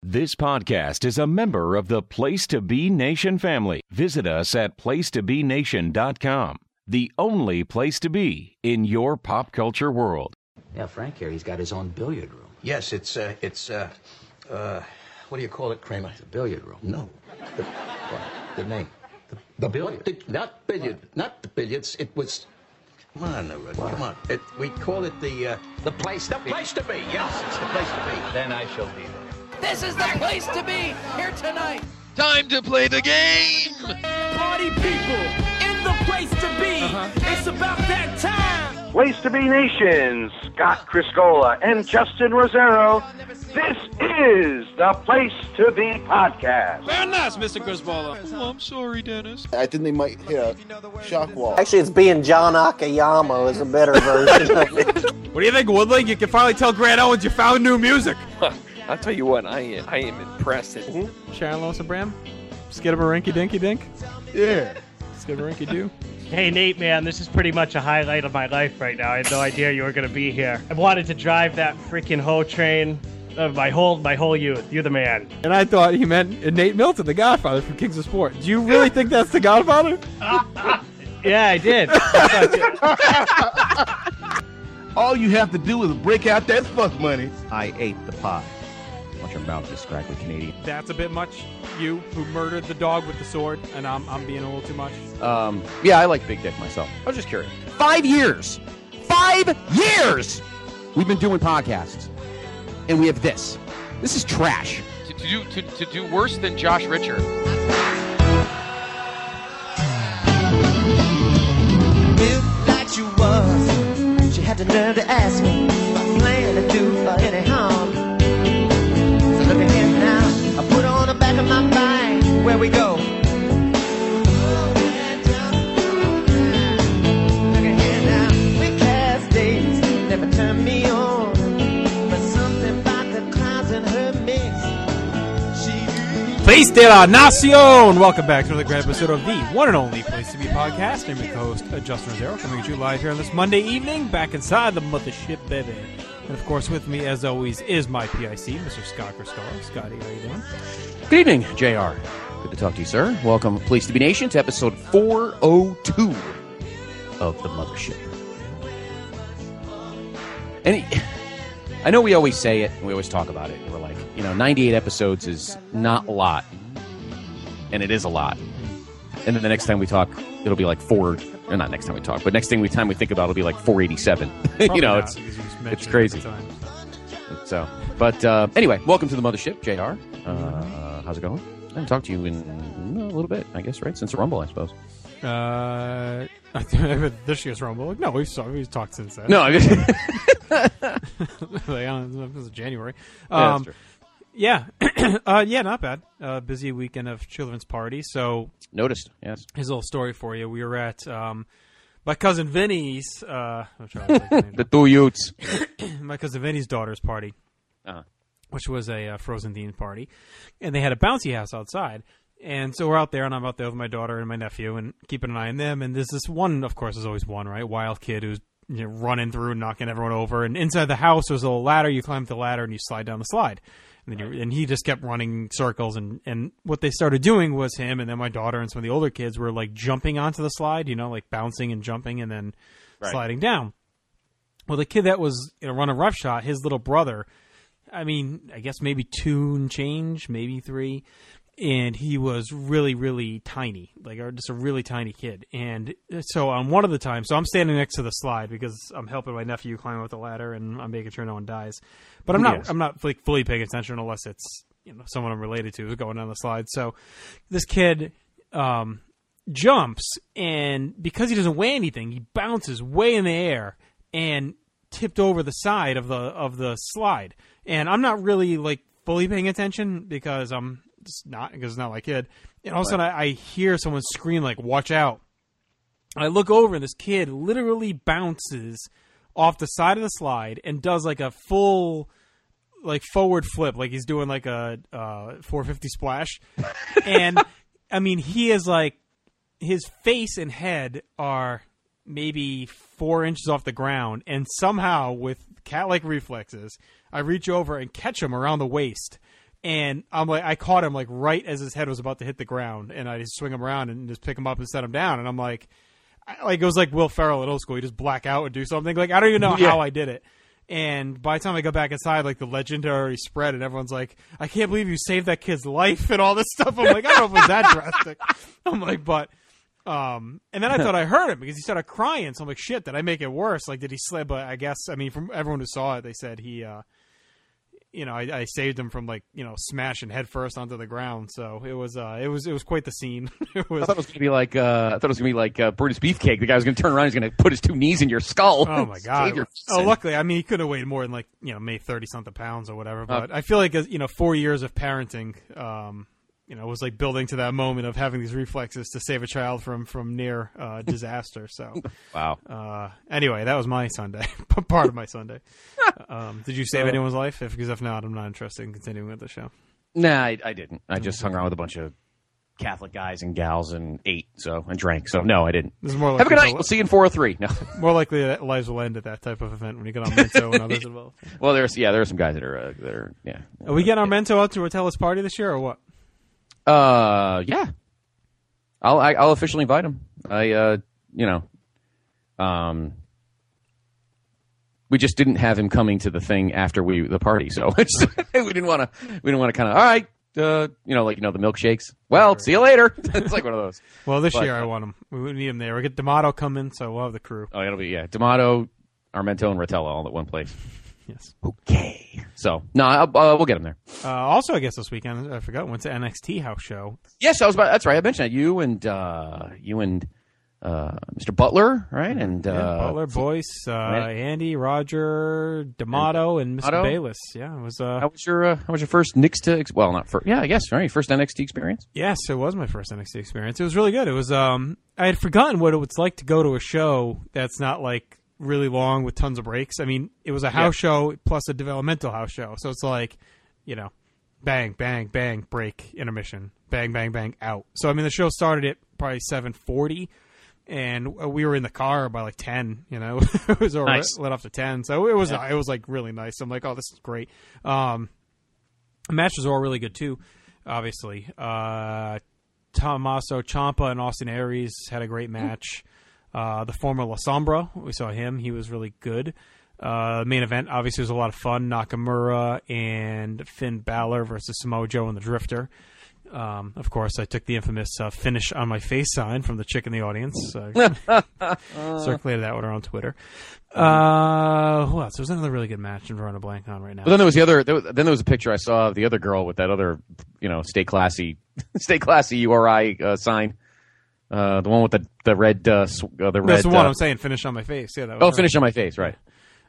This podcast is a member of the Place to Be Nation family. Visit us at placetobenation.com, the only place to be in your pop culture world. Yeah, Frank here, he's got his own billiard room. Yes, it's what do you call it, Kramer? The billiard room. No. The name. The billiard. Not the billiards. It was... Come on, Rudy, come on. We call it the place to be. The place to be, yes, it's the place to be. Then I shall be there. This is the place to be here tonight. Time to play the game. Party people in the place to be. It's about that time. Place to Be Nation, Scott Criscola and Justin Rosero. This is the Place to Be podcast. Very nice, Mr. Crisbola. Oh, I'm sorry, Dennis. I think they might hit a shock wall. Actually, it's being John Akiyama is a better version of it. What do you think, Woodling? You can finally tell Grant Owens you found new music. I'll tell you what, I am impressed. Sharon Lois and Bram? Skidamarinky dinky dink? Yeah. Skidamarinky doo? Hey, Nate, man, this is pretty much a highlight of my life right now. I had no idea you were going to be here. I wanted to drive that freaking hoe train of my whole youth. You're the man. And I thought he meant Nate Milton, the Godfather from Kings of Sport. Do you really think that's the Godfather? Yeah, I did. All you have to do is break out that fuck money. I ate the pie. Watch your mouth, you scraggly Canadian. That's a bit much. You, who murdered the dog with the sword, and I'm being a little too much. Yeah, I like Big Dick myself. I was just curious. 5 years! 5 years! We've been doing podcasts. And we have this. This is trash. To do worse than Josh Richer. If like you was, she had to learn to ask me what I plan to do for any harm. So look at him now. I put on the back of my mind. Where we go? Look at him now. We cast days, never turn me on. Place de la Nacion! Welcome back to another great episode of the one and only Place to Be podcast. I'm your co-host, Justin Rosero, coming at you live here on this Monday evening, back inside the mothership, baby. And of course, with me, as always, is my PIC, Mr. Scott Criscola. Scotty, how you doing? Good evening, JR. Good to talk to you, sir. Welcome, Place to Be Nation, to episode 402 of the mothership. And I know we always say it, and we always talk about it, and we're like, 98 episodes is not a lot, and it is a lot. And then the next time we talk, it'll be like not next time we talk, but next time we think about it, it'll be like 487. It's crazy. So, but anyway, welcome to the mothership, JR. How's it going? I haven't talked to you in a little bit, I guess, right? Since the Rumble, I suppose. This year's Rumble. No, we've talked since then. No, I guess. It was January. Yeah, that's true. Yeah. Yeah, not bad. Busy weekend of children's party. So noticed, yes. Here's a little story for you. We were at my cousin Vinny's the two youths. My cousin Vinny's daughter's party, which was a Frozen themed party, and they had a bouncy house outside. And so we're out there, and I'm out there with my daughter and my nephew, and keeping an eye on them. And there's this one, of course, there's always one, right? Wild kid who's running through, knocking everyone over. And inside the house, there's a little ladder. You climb up the ladder, and you slide down the slide. And he just kept running circles. And what they started doing was him, and then my daughter and some of the older kids were like jumping onto the slide, like bouncing and jumping, and then sliding down. Well, the kid that was running roughshod, his little brother, I guess maybe 2 and change, maybe 3. And he was really, really tiny, just a really tiny kid. And so on one of the times, so I'm standing next to the slide because I'm helping my nephew climb up the ladder, and I'm making sure no one dies. But I'm not fully paying attention unless it's someone I'm related to who's going down the slide. So this kid jumps, and because he doesn't weigh anything, he bounces way in the air and tipped over the side of the slide. And I'm not really fully paying attention because it's not my kid. And all of a sudden I hear someone scream watch out. I look over, and this kid literally bounces off the side of the slide and does a full forward flip, he's doing a 450 splash. And he is his face and head are maybe 4 inches off the ground, and somehow with cat-like reflexes I reach over and catch him around the waist, And I caught him like right as his head was about to hit the ground, and I just swing him around and just pick him up and set him down. And I'm like it was like Will Ferrell in old school. You just black out and do something. Like I don't even know how I did it. And by the time I got back inside, like the legend had already spread, and everyone's like, "I can't believe you saved that kid's life," and all this stuff. I'm like, I don't know if it was that drastic. I'm like, but. And then I thought I heard him because he started crying. So I'm like, shit, did I make it worse? Like, did he slip? But I guess, I mean, from everyone who saw it, they said he, I saved him from like, smashing head first onto the ground. So it was quite the scene. I thought it was going to be like, Brutus Beefcake. The guy was going to turn around. He's going to put his 2 knees in your skull. Oh my God. Luckily, I mean, he couldn't have weighed more than like, maybe 30 something pounds or whatever. But I feel like, 4 years of parenting, it was like building to that moment of having these reflexes to save a child from near disaster. So, wow. Anyway, that was my Sunday, part of my Sunday. Did you save anyone's life? Because if not, I'm not interested in continuing with the show. Nah, I didn't. I just hung around with a bunch of Catholic guys and gals and ate and drank. So no, I didn't. This is more Have a good night. We'll see you in 403. No. More likely that lives will end at that type of event when you get on Mento and others involved. Well, there are some guys that are. Are we getting our Mento out to a Tellus party this year or what? Yeah. I'll officially invite him. We just didn't have him coming to the thing after the party, so we didn't want to kind of, all right, the milkshakes. Well, see you later. It's like one of those. Well, this year I want him. We need him there. We get D'Amato coming, so we'll have the crew. Oh, it'll be D'Amato, Armento, and Rotella all at one place. Yes. Okay. So, no, we'll get him there. Also, I guess this weekend, I forgot, went to NXT house show. Yes, that's right. I mentioned that. You and Mr. Butler, right? And Butler, Boyce, Andy, Roger, D'Amato, and Mr. Bayless. Yeah, it was. How was your first NXT? Well, not first. Yeah, I guess right. First NXT experience. Yes, it was my first NXT experience. It was really good. It was. I had forgotten what it was like to go to a show that's not like really long with tons of breaks. I mean, it was a house show plus a developmental house show, so it's like, bang, bang, bang, break, intermission, bang, bang, bang, out. So I mean, the show started at probably 7:40. And we were in the car by like 10, it was nice. Lit off to 10. So it was like really nice. I'm like, oh, this is great. Matches are all really good too, obviously. Tommaso Ciampa and Austin Aries had a great match. The former La Sombra, we saw him. He was really good. Main event obviously was a lot of fun. Nakamura and Finn Balor versus Samoa Joe and the Drifter. Of course, I took the infamous finish on my face sign from the chick in the audience. Circulated that one on Twitter. Who else? There was another really good match I'm drawing a blank on right now. But then there was the other. Then there was a picture I saw of the other girl with that other, stay classy URI sign. The one with the red. That's the one I'm saying. Finish on my face. Yeah. That was finish on my face. Right.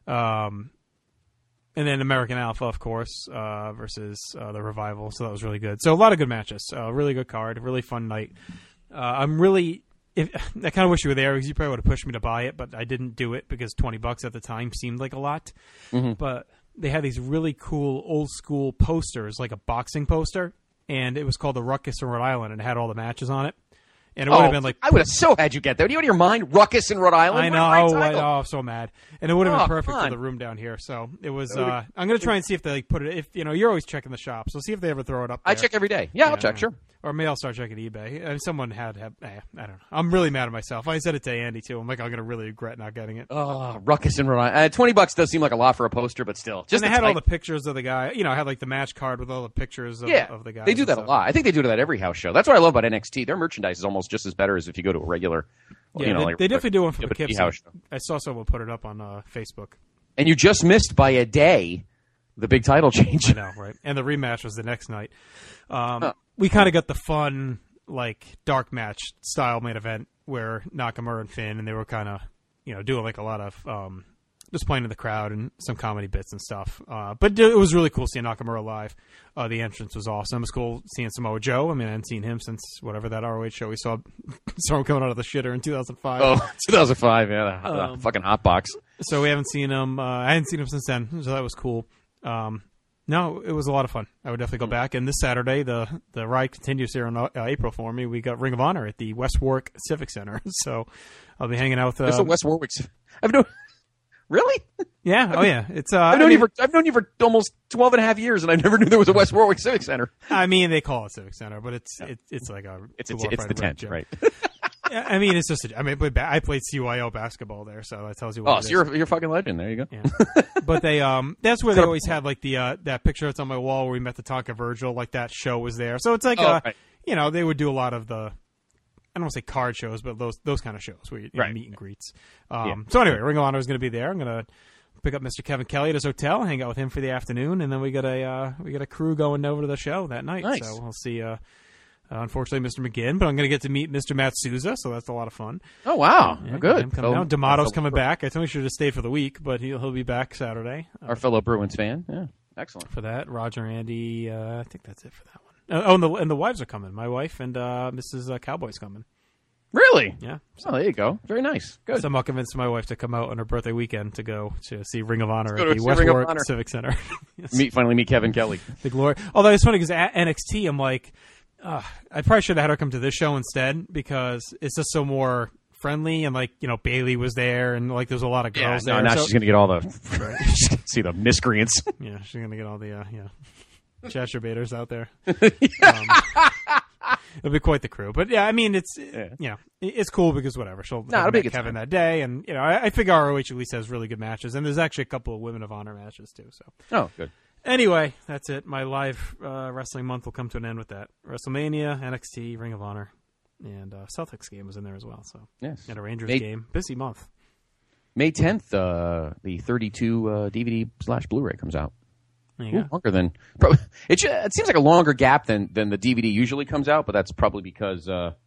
And then American Alpha, of course, versus the Revival. So that was really good. So a lot of good matches. Really good card. Really fun night. I kind of wish you were there because you probably would have pushed me to buy it, but I didn't do it because $20 at the time seemed like a lot. Mm-hmm. But they had these really cool old school posters, like a boxing poster, and it was called the Ruckus in Rhode Island, and it had all the matches on it. And it would have been like, I would have so had you get that. Do you out of your mind? Ruckus in Rhode Island? I know. I'm so mad. And it would have been perfect for the room down here. So it was. I'm going to try and see if they put it. If you're always checking the shop, so see if they ever throw it up there. I check every day. Yeah, I'll check. Sure. Or maybe I'll start checking eBay. I mean, someone had. I don't know. I'm really mad at myself. I said it to Andy too. I'm like, I'm going to really regret not getting it. Oh, Ruckus in Rhode Island. $20 does seem like a lot for a poster, but still. Just and they had all the pictures of the guy. I had like the match card with all the pictures of the guy. They do that a lot. I think they do that at every house show. That's what I love about NXT. Their merchandise is almost just as better as if you go to a regular. Yeah, they definitely do one for the Kips. I saw someone put it up on Facebook. And you just missed by a day the big title change. I know, right? And the rematch was the next night. We kind of got the fun, like, dark match style main event where Nakamura and Finn, and they were kind of, doing like a lot of just playing to the crowd and some comedy bits and stuff. But it was really cool seeing Nakamura live. The entrance was awesome. It was cool seeing Samoa Joe. I mean, I hadn't seen him since whatever that ROH show we saw him coming out of the shitter in 2005. Oh, 2005, yeah. The fucking hot box. So we haven't seen him. I hadn't seen him since then, so that was cool. No, it was a lot of fun. I would definitely go back. And this Saturday, the ride continues here in April for me. We got Ring of Honor at the West Warwick Civic Center. So I'll be hanging out with... There's a West Warwick... Really? Yeah. Oh, yeah. It's I've known you for almost 12 and a half years, and I never knew there was a West Warwick Civic Center. I mean, they call it Civic Center, but it's like a it's the tent, right? Yeah, I mean, it's just. I played CYO basketball there, so that tells you. What you're a fucking legend. There you go. Yeah. But they that's where they always have like the that picture that's on my wall where we met the Tonka Virgil. Like that show was there, so it's like right. they would do a lot of the. I don't want to say card shows, but those kind of shows where you meet and greets. So anyway, Ring of Honor is going to be there. I'm going to pick up Mr. Kevin Kelly at his hotel, hang out with him for the afternoon, and then we got a crew going over to the show that night. Nice. So we'll see. Unfortunately, Mr. McGinn, but I'm going to get to meet Mr. Matt Souza, so that's a lot of fun. Oh wow, good. Him coming down. D'Amato's coming back. I told him he should have stayed for the week, but he'll be back Saturday. Our fellow Bruins fan. Yeah, excellent for that. Roger, Andy. I think that's it for that one. And the wives are coming. My wife and Mrs. Cowboy's coming. Really? Yeah. Oh, there you go. Very nice. Good. So I'm convinced my wife to come out on her birthday weekend to go to see Ring of Honor at the West Warwick Civic Center. Yes. Finally meet Kevin Kelly. The glory. Although it's funny because at NXT, I'm like, I probably should have had her come to this show instead because it's just so more friendly and like Bailey was there and like there's a lot of girls there. Now she's gonna get all the see the miscreants. Yeah, she's gonna get all the Cheshire baiters out there. It'll be quite the crew, but yeah, I mean it's it's cool because whatever she'll meet Kevin that day, and I figure ROH at least has really good matches, and there's actually a couple of Women of Honor matches too. So good. Anyway, that's it. My live wrestling month will come to an end with that. WrestleMania, NXT, Ring of Honor, and Celtics game was in there as well. So yes, and a Rangers game. Busy month. May 10th, the 32 DVD / Blu-ray comes out. Longer than probably. It seems like a longer gap than the DVD usually comes out, but that's probably because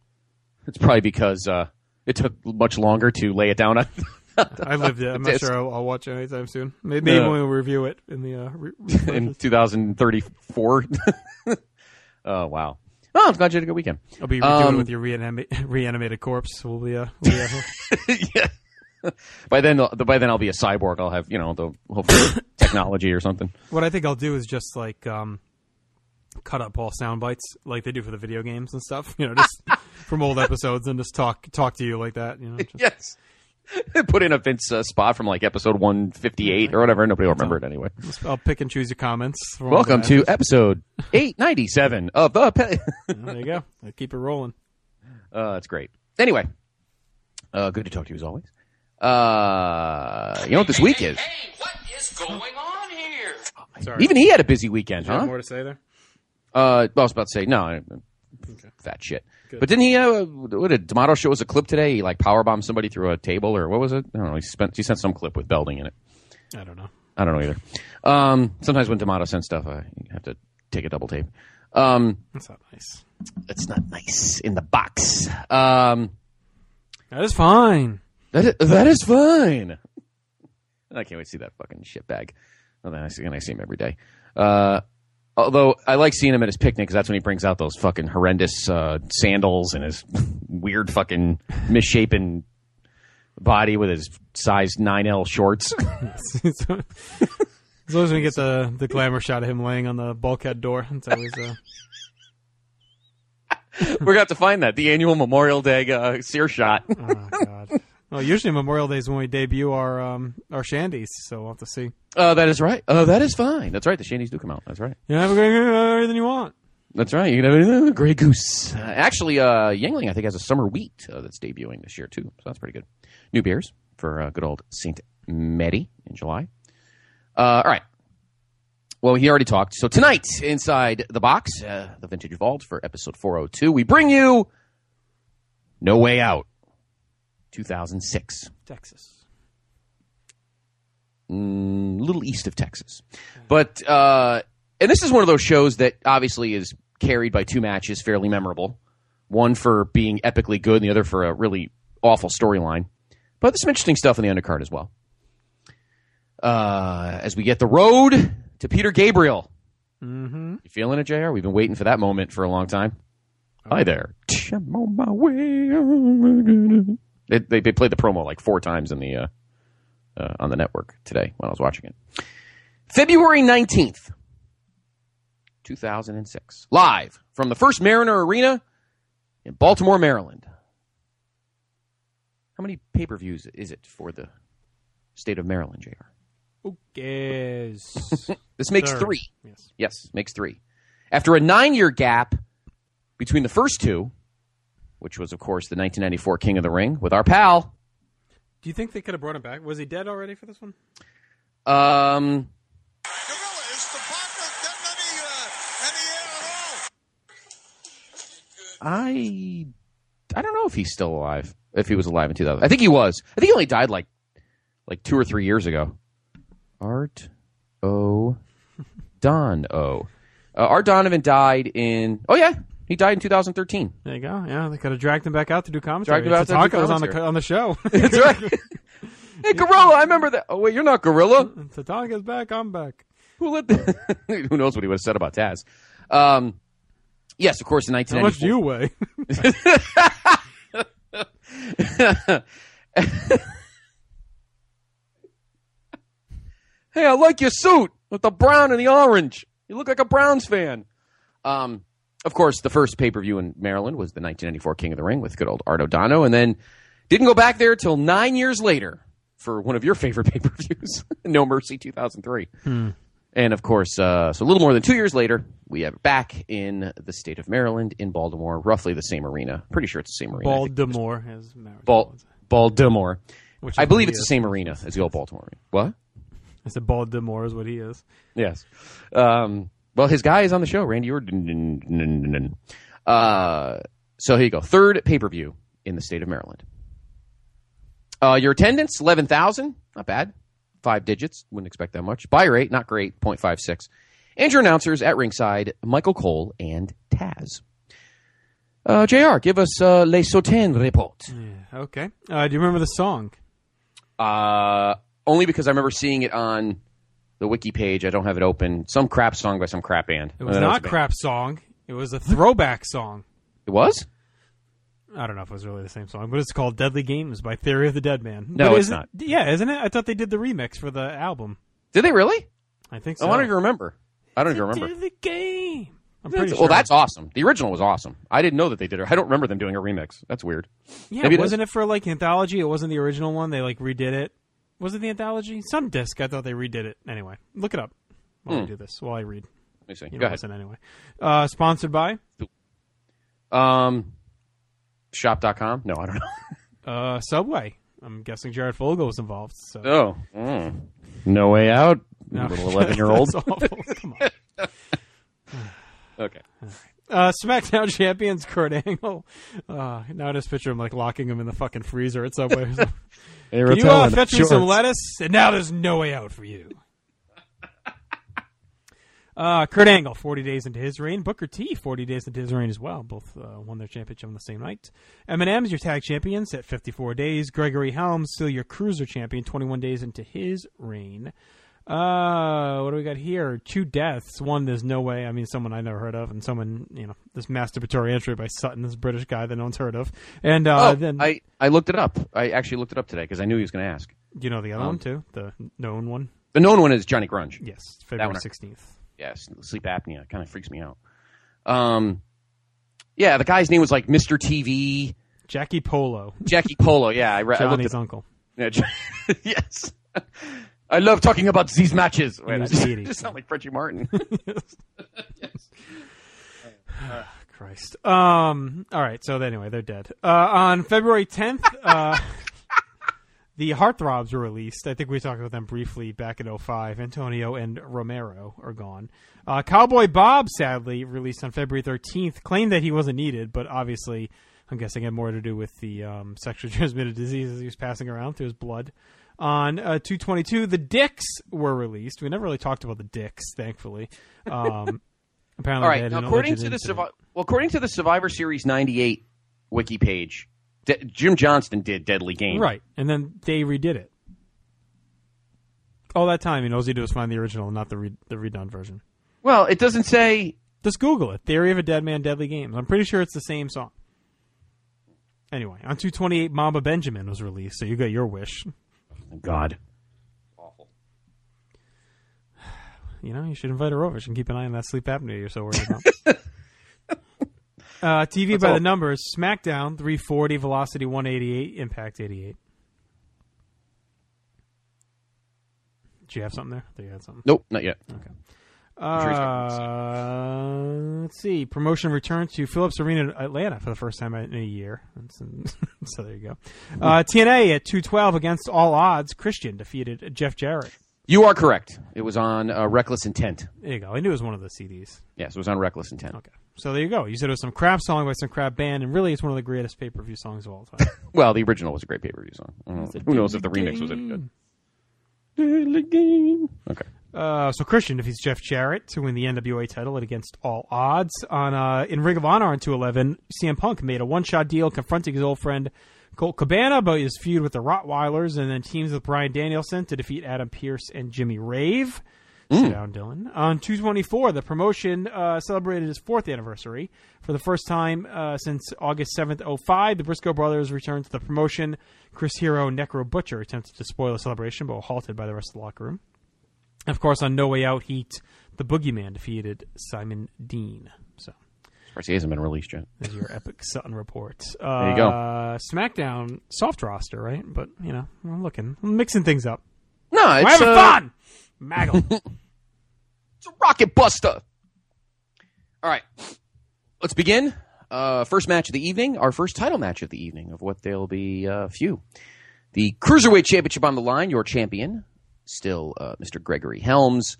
it took much longer to lay it down. I lived it. I'm not sure I'll watch it anytime soon. Maybe when we review it in the in 2034. Oh wow! Oh, I'm glad you had a good weekend. I'll be redoing it with your reanimated corpse. We'll be yeah. By then I'll be a cyborg. I'll have hopefully technology or something. What I think I'll do is just like cut up all sound bites like they do for the video games and stuff. Just from old episodes and just talk to you like that. Yes. Put in a Vince spot from like episode 158 or whatever. Nobody will remember it anyway. I'll pick and choose your comments. Welcome to episode 897 of the. There you go. I'll keep it rolling. That's great. Anyway, good to talk to you as always. You know what this week is? Hey, what is going on here? Sorry. Even he had a busy weekend, huh? More to say there? I was about to say no. Fat shit. Good. But didn't he? What did D'Amato show us a clip today? He like powerbombed somebody through a table, or what was it? I don't know. He sent some clip with Belding in it. I don't know. I don't know either. Sometimes when D'Amato sends stuff, I have to take a double tape. That's not nice. It's not nice in the box. That is fine. That is fine. I can't wait to see that fucking shitbag. And I see him every day. Although I like seeing him at his picnic because that's when he brings out those fucking horrendous sandals and his weird fucking misshapen body with his size 9L shorts. As long as we get the glamour shot of him laying on the bulkhead door. It's always we're going to have to find that. The annual Memorial Day sear shot. Oh, God. Well, usually Memorial Day is when we debut our shandies, so we'll have to see. That is right. That is fine. That's right. The shandies do come out. That's right. You have everything you want. That's right. You can have a Grey Goose. Actually, Yuengling, I think, has a summer wheat that's debuting this year, too. So that's pretty good. New beers for good old St. Mary in July. All right. Well, he already talked. So tonight, inside the box, the Vintage Vault for episode 402, we bring you No Way Out. 2006. Texas. Little east of Texas. But, and this is one of those shows that obviously is carried by two matches, fairly memorable. One for being epically good and the other for a really awful storyline. But there's some interesting stuff in the undercard as well. As we get the road to Peter Gabriel. Mm-hmm. You feeling it, JR? We've been waiting for that moment for a long time. Oh. Hi there. I'm on my way. They played the promo like 4 times in the on the network today when I was watching it. February 19th, 2006. Live from the First Mariner Arena in Baltimore, Maryland. How many pay-per-views is it for the state of Maryland, JR? Okay. This makes Third. 3. Yes, makes 3. After a 9-year gap between the first two, which was, of course, the 1994 King of the Ring with our pal. Do you think they could have brought him back? Was he dead already for this one? I don't know if he's still alive. If he was alive in 2000, I think he was. I think he only died like 2 or 3 years ago. Art O. Don O. Art Donovan died in. Oh yeah, he died in 2013. There you go. Yeah, they could have dragged him back out to do commentary. Dragged him out to do Tatanka was commentary. on the show. That's right. Hey, Gorilla, I remember that. Oh wait, you're not Gorilla. Tatanka's back. I'm back. Who knows what he would have said about Taz? Yes, of course, in 1994. How much do you weigh? Hey, I like your suit with the brown and the orange. You look like a Browns fan. Of course, the first pay-per-view in Maryland was the 1994 King of the Ring with good old Art O'Dono, and then didn't go back there till 9 years later for one of your favorite pay-per-views, No Mercy 2003. And, of course, so a little more than 2 years later, we have it back in the state of Maryland in Baltimore, roughly the same arena. Pretty sure it's the same arena. Baltimore, as Baltimore. Which I believe he it's the is. same arena as the old Baltimore arena. What? I said Baltimore is what he is. Yes. Well, his guy is on the show, Randy Orton. So here you go. Third pay-per-view in the state of Maryland. Your attendance, 11,000. Not bad. 5 digits. Wouldn't expect that much. Buy rate, not great, 0.56. And your announcers at ringside, Michael Cole and Taz. JR, give us Les Sautins report. Yeah, okay. Do you remember the song? Only because I remember seeing it on the wiki page. I don't have it open. Some crap song by some crap band. It was not a crap song. It was a throwback song. It was? I don't know if it was really the same song, but it's called Deadly Games by Theory of the Dead Man. No, but it's not. Yeah, isn't it? I thought they did the remix for the album. Did they really? I think so. I don't even remember. I don't even remember. Deadly Game. I'm pretty sure. Well, that's awesome. The original was awesome. I didn't know that they did it. I don't remember them doing a remix. That's weird. Yeah, Maybe wasn't it for like Anthology? It wasn't the original one. They like redid it. Was it the Anthology? Some disc. I thought they redid it. Anyway, look it up while I do this. While I read. Let me see. You Go know, ahead. listen anyway. Sponsored by? Shop.com? No, I don't know. Subway. I'm guessing Jared Fogle was involved. So. Oh. No Way Out? No. Little 11-year-old? That's awful. Come on. Okay. SmackDown champions Kurt Angle. Now I just picture him like locking him in the fucking freezer at Subway. Can you fetch me some lettuce? And now there's no way out for you. Kurt Angle, 40 days into his reign. Booker T, 40 days into his reign as well. Both won their championship on the same night. Eminem is your tag champions at 54 days. Gregory Helms, still your cruiser champion, 21 days into his reign. What do we got here? 2 deaths. One, there's no way. I mean, someone I never heard of, and someone, this masturbatory entry by Sutton, this British guy that no one's heard of. And then I looked it up. I actually looked it up today because I knew he was going to ask. Do you know the other one too? The known one? The known one is Johnny Grunge. Yes, February 16th. Yes, sleep apnea kind of freaks me out. Yeah, the guy's name was like Mr. TV. Jackie Polo. Jackie Polo. Yeah, I read. Johnny's uncle. Yeah, yes. I love talking about these matches. Wait, I just sound like Frenchie Martin. Yes. Christ. All right. So anyway, they're dead. On February 10th, the Heartthrobs were released. I think we talked about them briefly back in 2005. Antonio and Romero are gone. Cowboy Bob, sadly, released on February 13th, claimed that he wasn't needed, but obviously, I'm guessing it had more to do with the sexually transmitted diseases he was passing around through his blood. On 2/22, the Dicks were released. We never really talked about the Dicks, thankfully. Apparently, all right. they had Now, an according alleged to the incident. according to the Survivor Series '98 wiki page, Jim Johnston did Deadly Game. Right, and then they redid it. All that time, all he did was find the original, not the redone version. Well, it doesn't say. Just Google it. Theory of a Dead Man, Deadly Games. I'm pretty sure it's the same song. Anyway, on 2/28, Mamba Benjamin was released, so you got your wish. God. Awful. You should invite her over. She can keep an eye on that sleep apnea you're so worried about. TV That's by all. the numbers. SmackDown, 340, Velocity 188, Impact 88. Did you have something there? I thought you had something. Nope, not yet. Okay. Sure Let's see. Promotion returned to Phillips Arena in Atlanta for the first time in a year. So there you go. TNA at 212 against all odds. Christian defeated Jeff Jarrett. You are correct. It was on Reckless Intent. There you go. I knew it was one of the CDs. Yes, it was on Reckless Intent. Okay. So there you go. You said it was some crap song by some crap band, and really it's one of the greatest pay-per-view songs of all time. Well, the original was a great pay-per-view song. Who knows if the remix was any good. Okay. So Christian defeats Jeff Jarrett to win the NWA title against all odds. In Ring of Honor on 211, CM Punk made a one-shot deal confronting his old friend Colt Cabana about his feud with the Rottweilers, and then teams with Bryan Danielson to defeat Adam Pearce and Jimmy Rave. Sit down, Dylan. On 224, the promotion celebrated its 4th anniversary. For the first time since August 7th, 2005, the Briscoe brothers returned to the promotion. Chris Hero and Necro Butcher attempted to spoil the celebration, but were halted by the rest of the locker room. Of course, on No Way Out Heat, the Boogeyman defeated Simon Dean. So, he hasn't been released yet. There's your Epic Sutton report. There you go. SmackDown, soft roster, right? But, I'm mixing things up. No, we're having fun! Maggle. It's a rocket buster. All right. Let's begin. First match of the evening, our first title match of the evening, of what there'll be few. The Cruiserweight Championship on the line, your champion, still Mr. Gregory Helms.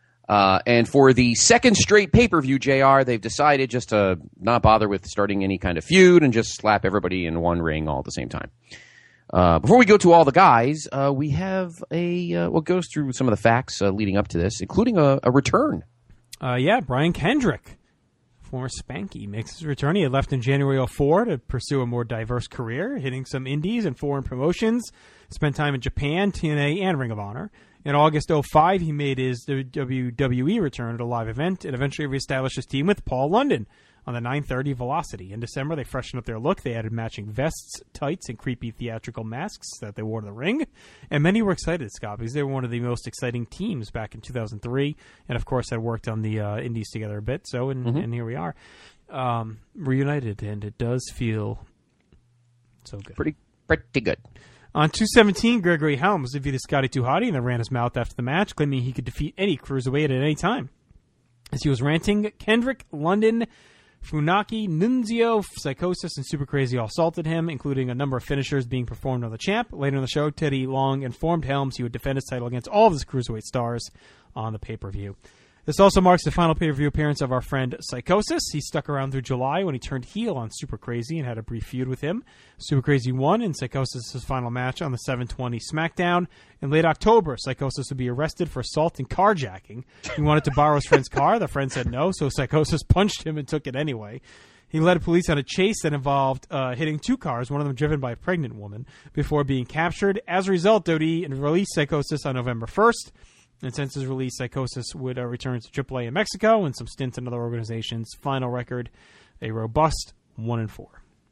And for the second straight pay-per-view, JR, they've decided just to not bother with starting any kind of feud and just slap everybody in one ring all at the same time. Before we go to all the guys, we have what goes through some of the facts leading up to this, including a return. Brian Kendrick, former Spanky, makes his return. He had left in January 2004 to pursue a more diverse career, hitting some indies and foreign promotions, spent time in Japan, TNA, and Ring of Honor. In August 2005, he made his WWE return at a live event and eventually reestablished his team with Paul London on the 930 Velocity. In December, they freshened up their look. They added matching vests, tights, and creepy theatrical masks that they wore to the ring. And many were excited, Scott, because they were one of the most exciting teams back in 2003. And, of course, had worked on the indies together a bit. So, and here we are. Reunited, and it does feel so good. Pretty good. On 217, Gregory Helms defeated Scotty 2 Hotty and then ran his mouth after the match, claiming he could defeat any cruiserweight at any time. As he was ranting, Kendrick, London, Funaki, Nunzio, Psychosis, and Super Crazy all assaulted him, including a number of finishers being performed on the champ. Later in the show, Teddy Long informed Helms he would defend his title against all of his cruiserweight stars on the pay-per-view. This also marks the final pay-per-view appearance of our friend Psychosis. He stuck around through July when he turned heel on Super Crazy and had a brief feud with him. Super Crazy won in Psychosis' final match on the 720 SmackDown. In late October, Psychosis would be arrested for assault and carjacking. He wanted to borrow his friend's car. The friend said no, so Psychosis punched him and took it anyway. He led police on a chase that involved hitting 2 cars, one of them driven by a pregnant woman, before being captured. As a result, Dodie released Psychosis on November 1st. And since his release, Psychosis would return to AAA in Mexico and some stints in other organizations. Final record, a robust 1-4.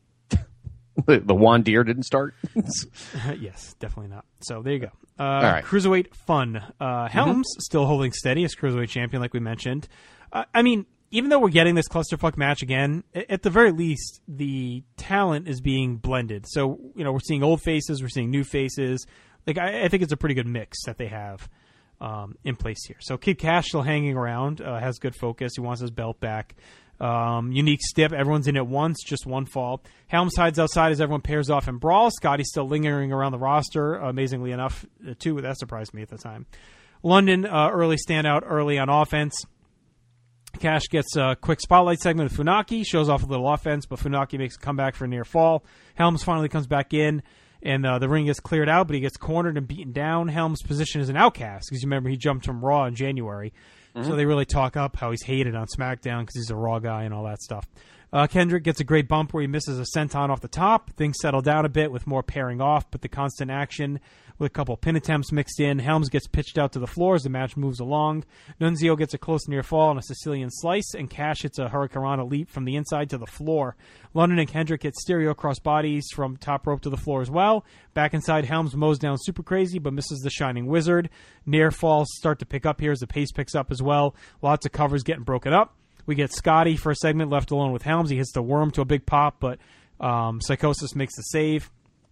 The Juan Deere didn't start? Yes, definitely not. So there you go. All right. Cruiserweight fun. Helms still holding steady as Cruiserweight champion, like we mentioned. Even though we're getting this clusterfuck match again, at the very least, the talent is being blended. So, we're seeing old faces, we're seeing new faces. I think it's a pretty good mix that they have in place here. So Kid Cash still hanging around, has good focus. He wants his belt back. Unique Stiff, everyone's in at once, just one fall. Helms hides outside as everyone pairs off and brawls. Scotty's still lingering around the roster, amazingly enough, too. That surprised me at the time. London, early standout, early on offense. Cash gets a quick spotlight segment with Funaki, shows off a little offense, but Funaki makes a comeback for a near fall. Helms finally comes back in. And the ring gets cleared out, but he gets cornered and beaten down. Helms' position is an outcast, because you remember he jumped from Raw in January. Mm-hmm. So they really talk up how he's hated on SmackDown because he's a Raw guy and all that stuff. Kendrick gets a great bump where he misses a senton off the top. Things settle down a bit with more pairing off, but the constant action with a couple pin attempts mixed in. Helms gets pitched out to the floor as the match moves along. Nunzio gets a close near fall on a Sicilian slice, and Cash hits a Hurricanrana leap from the inside to the floor. London and Kendrick hit stereo cross bodies from top rope to the floor as well. Back inside, Helms mows down Super Crazy, but misses the Shining Wizard. Near falls start to pick up here as the pace picks up as well. Lots of covers getting broken up. We get Scotty for a segment left alone with Helms. He hits the worm to a big pop, but Psychosis makes the save.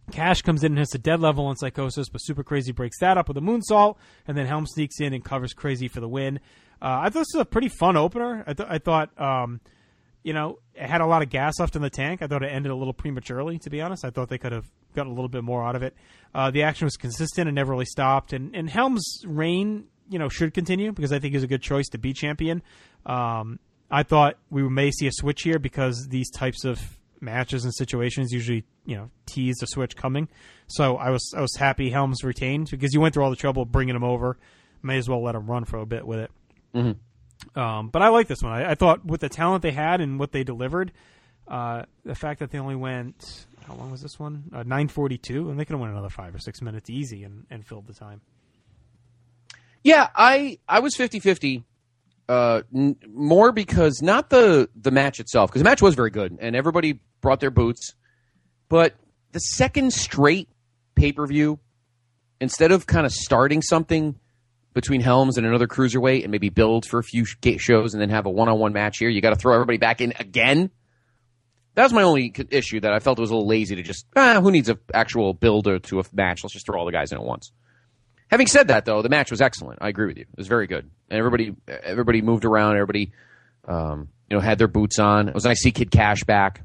Cash comes in and hits a dead level on Psychosis, but Super Crazy breaks that up with a moonsault, and then Helms sneaks in and covers Crazy for the win. I thought this was a pretty fun opener. I thought, it had a lot of gas left in the tank. I thought it ended a little prematurely, to be honest. I thought they could have gotten a little bit more out of it. The action was consistent and never really stopped. And Helms' reign, should continue because I think he's a good choice to be champion. I thought we may see a switch here because these types of matches and situations usually, tease the switch coming. So I was happy Helms retained because you went through all the trouble of bringing him over. May as well let him run for a bit with it. Mm-hmm. But I like this one. I thought with the talent they had and what they delivered, the fact that they only went, how long was this one? 9:42, and they could have went another 5 or 6 minutes easy and filled the time. Yeah, I was 50-50. More because not the match itself, because the match was very good and everybody brought their boots, but the second straight pay-per-view, instead of kind of starting something between Helms and another cruiserweight and maybe build for a few shows and then have a one-on-one match here, you got to throw everybody back in again. That was my only issue, that I felt it was a little lazy to just, who needs an actual builder to a match? Let's just throw all the guys in at once. Having said that, though, the match was excellent. I agree with you. It was very good. And everybody moved around. Everybody, had their boots on. It was nice to see Kid Cash back.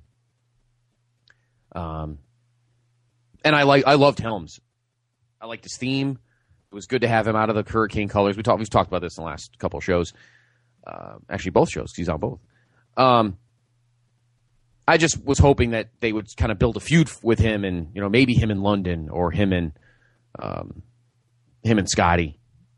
And I loved Helms. I liked his theme. It was good to have him out of the Hurricane colors. We've talked about this in the last couple of shows. Actually, both shows, 'cause he's on both. I just was hoping that they would kind of build a feud with him and, maybe him in London or him and Scotty,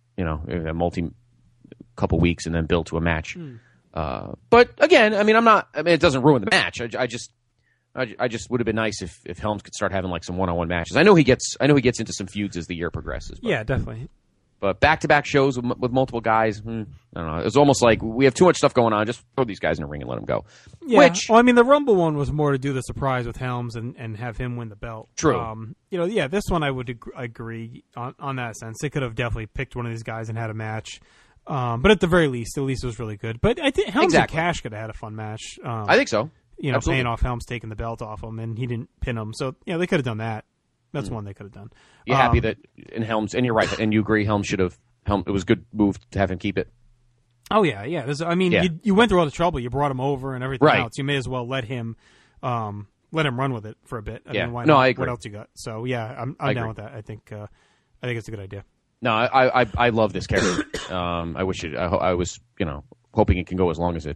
a couple weeks and then build to a match. But again, it doesn't ruin the match. I just would have been nice if Helms could start having like some one-on-one matches. I know he gets into some feuds as the year progresses. But, yeah, definitely. But back-to-back shows with multiple guys, I don't know. It was almost like we have too much stuff going on. Just throw these guys in the ring and let them go. Yeah. The Rumble one was more to do the surprise with Helms and have him win the belt. True. This one I would agree on that sense. They could have definitely picked one of these guys and had a match. But at the very least, it was really good. But I think Helms and Cash could have had a fun match. I think so. Absolutely. Paying off Helms, taking the belt off him, and he didn't pin him. So, they could have done that. That's one they could have done. You're happy that in Helms, and you're right, and you agree Helms should have. It was a good move to have him keep it. Oh yeah. You went through all the trouble. You brought him over and everything else. You may as well let him run with it for a bit. Why not? I agree. What else you got? So yeah, I'm down with that. I think it's a good idea. No, I love this character. I wish it. I was hoping it can go as long as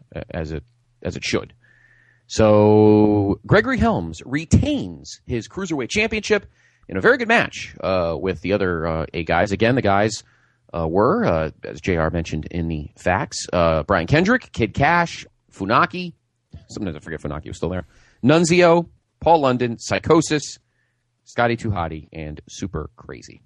it should. So Gregory Helms retains his Cruiserweight Championship in a very good match with the other 8 guys. Again, the guys were, as JR mentioned in the facts, Brian Kendrick, Kid Cash, Funaki. Sometimes I forget Funaki was still there. Nunzio, Paul London, Psychosis, Scotty 2 Hotty, and Super Crazy.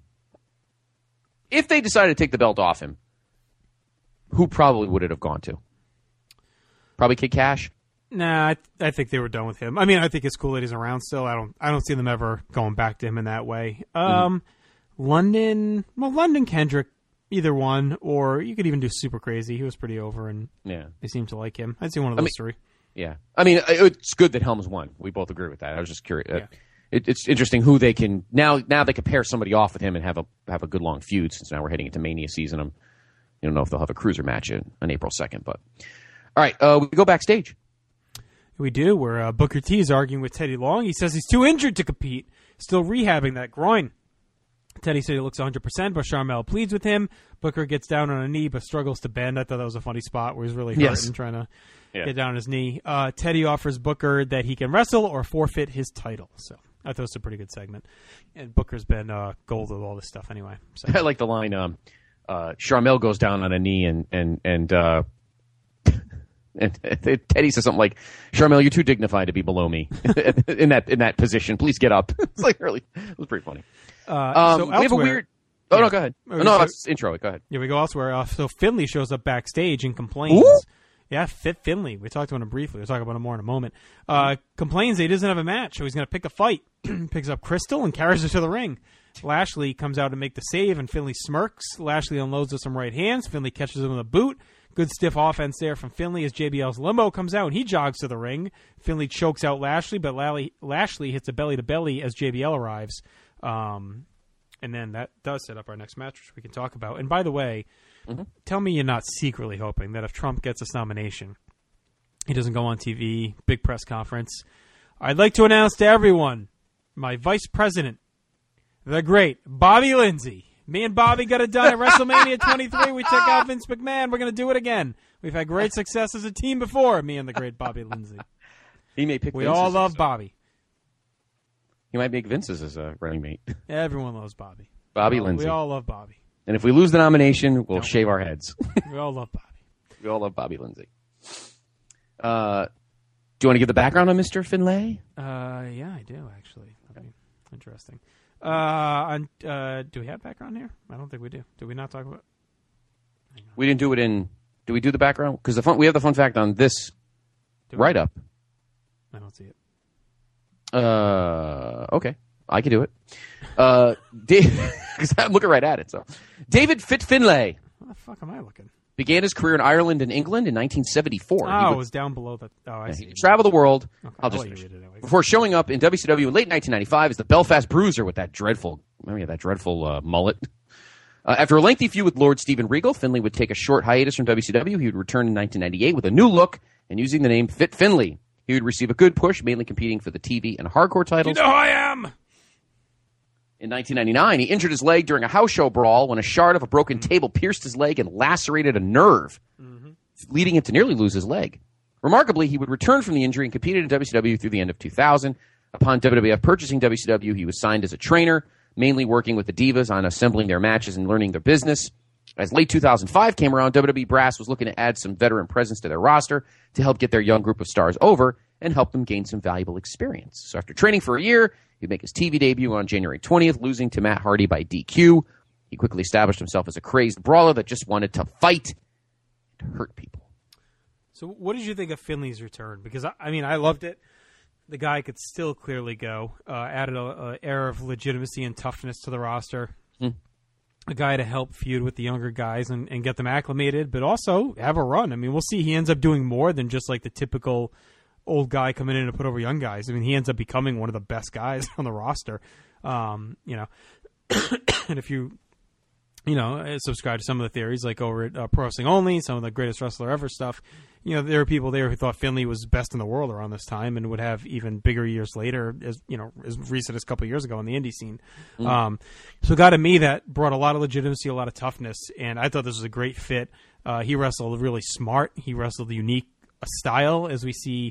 If they decided to take the belt off him, who probably would it have gone to? Probably Kid Cash? Nah, I think they were done with him. I think it's cool that he's around still. I don't see them ever going back to him in that way. London, Kendrick, either one, or you could even do Super Crazy. He was pretty over, and they seem to like him. I'd say one of those 3. Yeah, it's good that Helms won. We both agree with that. I was just curious. Yeah. It's interesting who they can now they can pair somebody off with him and have a good long feud. Since now we're heading into Mania season, I don't know if they'll have a cruiser match on April 2nd. But all right, we go backstage. We do, where Booker T is arguing with Teddy Long. He says he's too injured to compete, still rehabbing that groin. Teddy said he looks 100%, but Sharmell pleads with him. Booker gets down on a knee, but struggles to bend. I thought that was a funny spot where he's really hurting, trying to get down on his knee. Teddy offers Booker that he can wrestle or forfeit his title. So I thought it was a pretty good segment. And Booker's been gold with all this stuff anyway. So. I like the line, Sharmell goes down on a knee and Teddy says something like, "Sharmell, you're too dignified to be below me in that position. Please get up." It's like really, it was pretty funny. So we have a weird. Oh no, go ahead. No, that's intro it. Go ahead. Yeah, we go elsewhere. So Finley shows up backstage and complains. Ooh. Yeah, Finley. We talked to him briefly. We'll talk about him more in a moment. Complains that he doesn't have a match, so he's going to pick a fight. Picks up Crystal and carries her to the ring. Lashley comes out to make the save, and Finley smirks. Lashley unloads with some right hands. Finley catches him with a boot. Good stiff offense there from Finlay as JBL's limo comes out, and he jogs to the ring. Finlay chokes out Lashley, but Lashley hits a belly-to-belly as JBL arrives. And then that does set up our next match, which we can talk about. And by the way, tell me you're not secretly hoping that if Trump gets this nomination, he doesn't go on TV, big press conference. I'd like to announce to everyone, my vice president, the great Bobby Lindsay. Me and Bobby got it done at WrestleMania 23. We took out Vince McMahon. We're going to do it again. We've had great success as a team before, me and the great Bobby Lindsay. He may pick We Vince's all love as, Bobby. He might make Vince's as a running mate. Everyone loves Bobby. Bobby Lindsay. We all love Bobby. And if we lose the nomination, we'll shave our heads. We all love Bobby. We all love Bobby Lindsay. Do you want to give the background on Mr. Finlay? Yeah, I do, actually. Okay. Interesting. Do we have background here? I don't think we do. Did we not talk about? We didn't do it in. Do we do the background? Because we have the fun fact on this write up. I don't see it. Okay, I can do it. Because I'm looking right at it. So, David Finlay. What the fuck am I looking? Began his career in Ireland and England in 1974. Oh, it was down below the. Oh, I see. He traveled the world. Okay, I'll just finish. Before showing up in WCW in late 1995 as the Belfast Bruiser with that dreadful, mullet. After a lengthy feud with Lord Steven Regal, Finlay would take a short hiatus from WCW. He would return in 1998 with a new look and using the name Fit Finlay. He would receive a good push, mainly competing for the TV and hardcore titles. You know who I am! In 1999, he injured his leg during a house show brawl when a shard of a broken table pierced his leg and lacerated a nerve, leading him to nearly lose his leg. Remarkably, he would return from the injury and competed in WCW through the end of 2000. Upon WWF purchasing WCW, he was signed as a trainer, mainly working with the Divas on assembling their matches and learning their business. As late 2005 came around, WWE Brass was looking to add some veteran presence to their roster to help get their young group of stars over and help them gain some valuable experience. So after training for a year, he'd make his TV debut on January 20th, losing to Matt Hardy by DQ. He quickly established himself as a crazed brawler that just wanted to fight and hurt people. So what did you think of Finlay's return? Because, I loved it. The guy could still clearly go. Added an air of legitimacy and toughness to the roster. A guy to help feud with the younger guys and get them acclimated, but also have a run. I mean, we'll see. He ends up doing more than just like the typical old guy coming in to put over young guys. I mean, he ends up becoming one of the best guys on the roster. And if you subscribe to some of the theories, like over at Pro Wrestling Only, some of the greatest wrestler ever stuff, there are people there who thought Finlay was best in the world around this time and would have even bigger years later, as recent as a couple of years ago in the indie scene. So a guy to me that brought a lot of legitimacy, a lot of toughness, and I thought this was a great fit. He wrestled really smart. He wrestled a unique style, as we see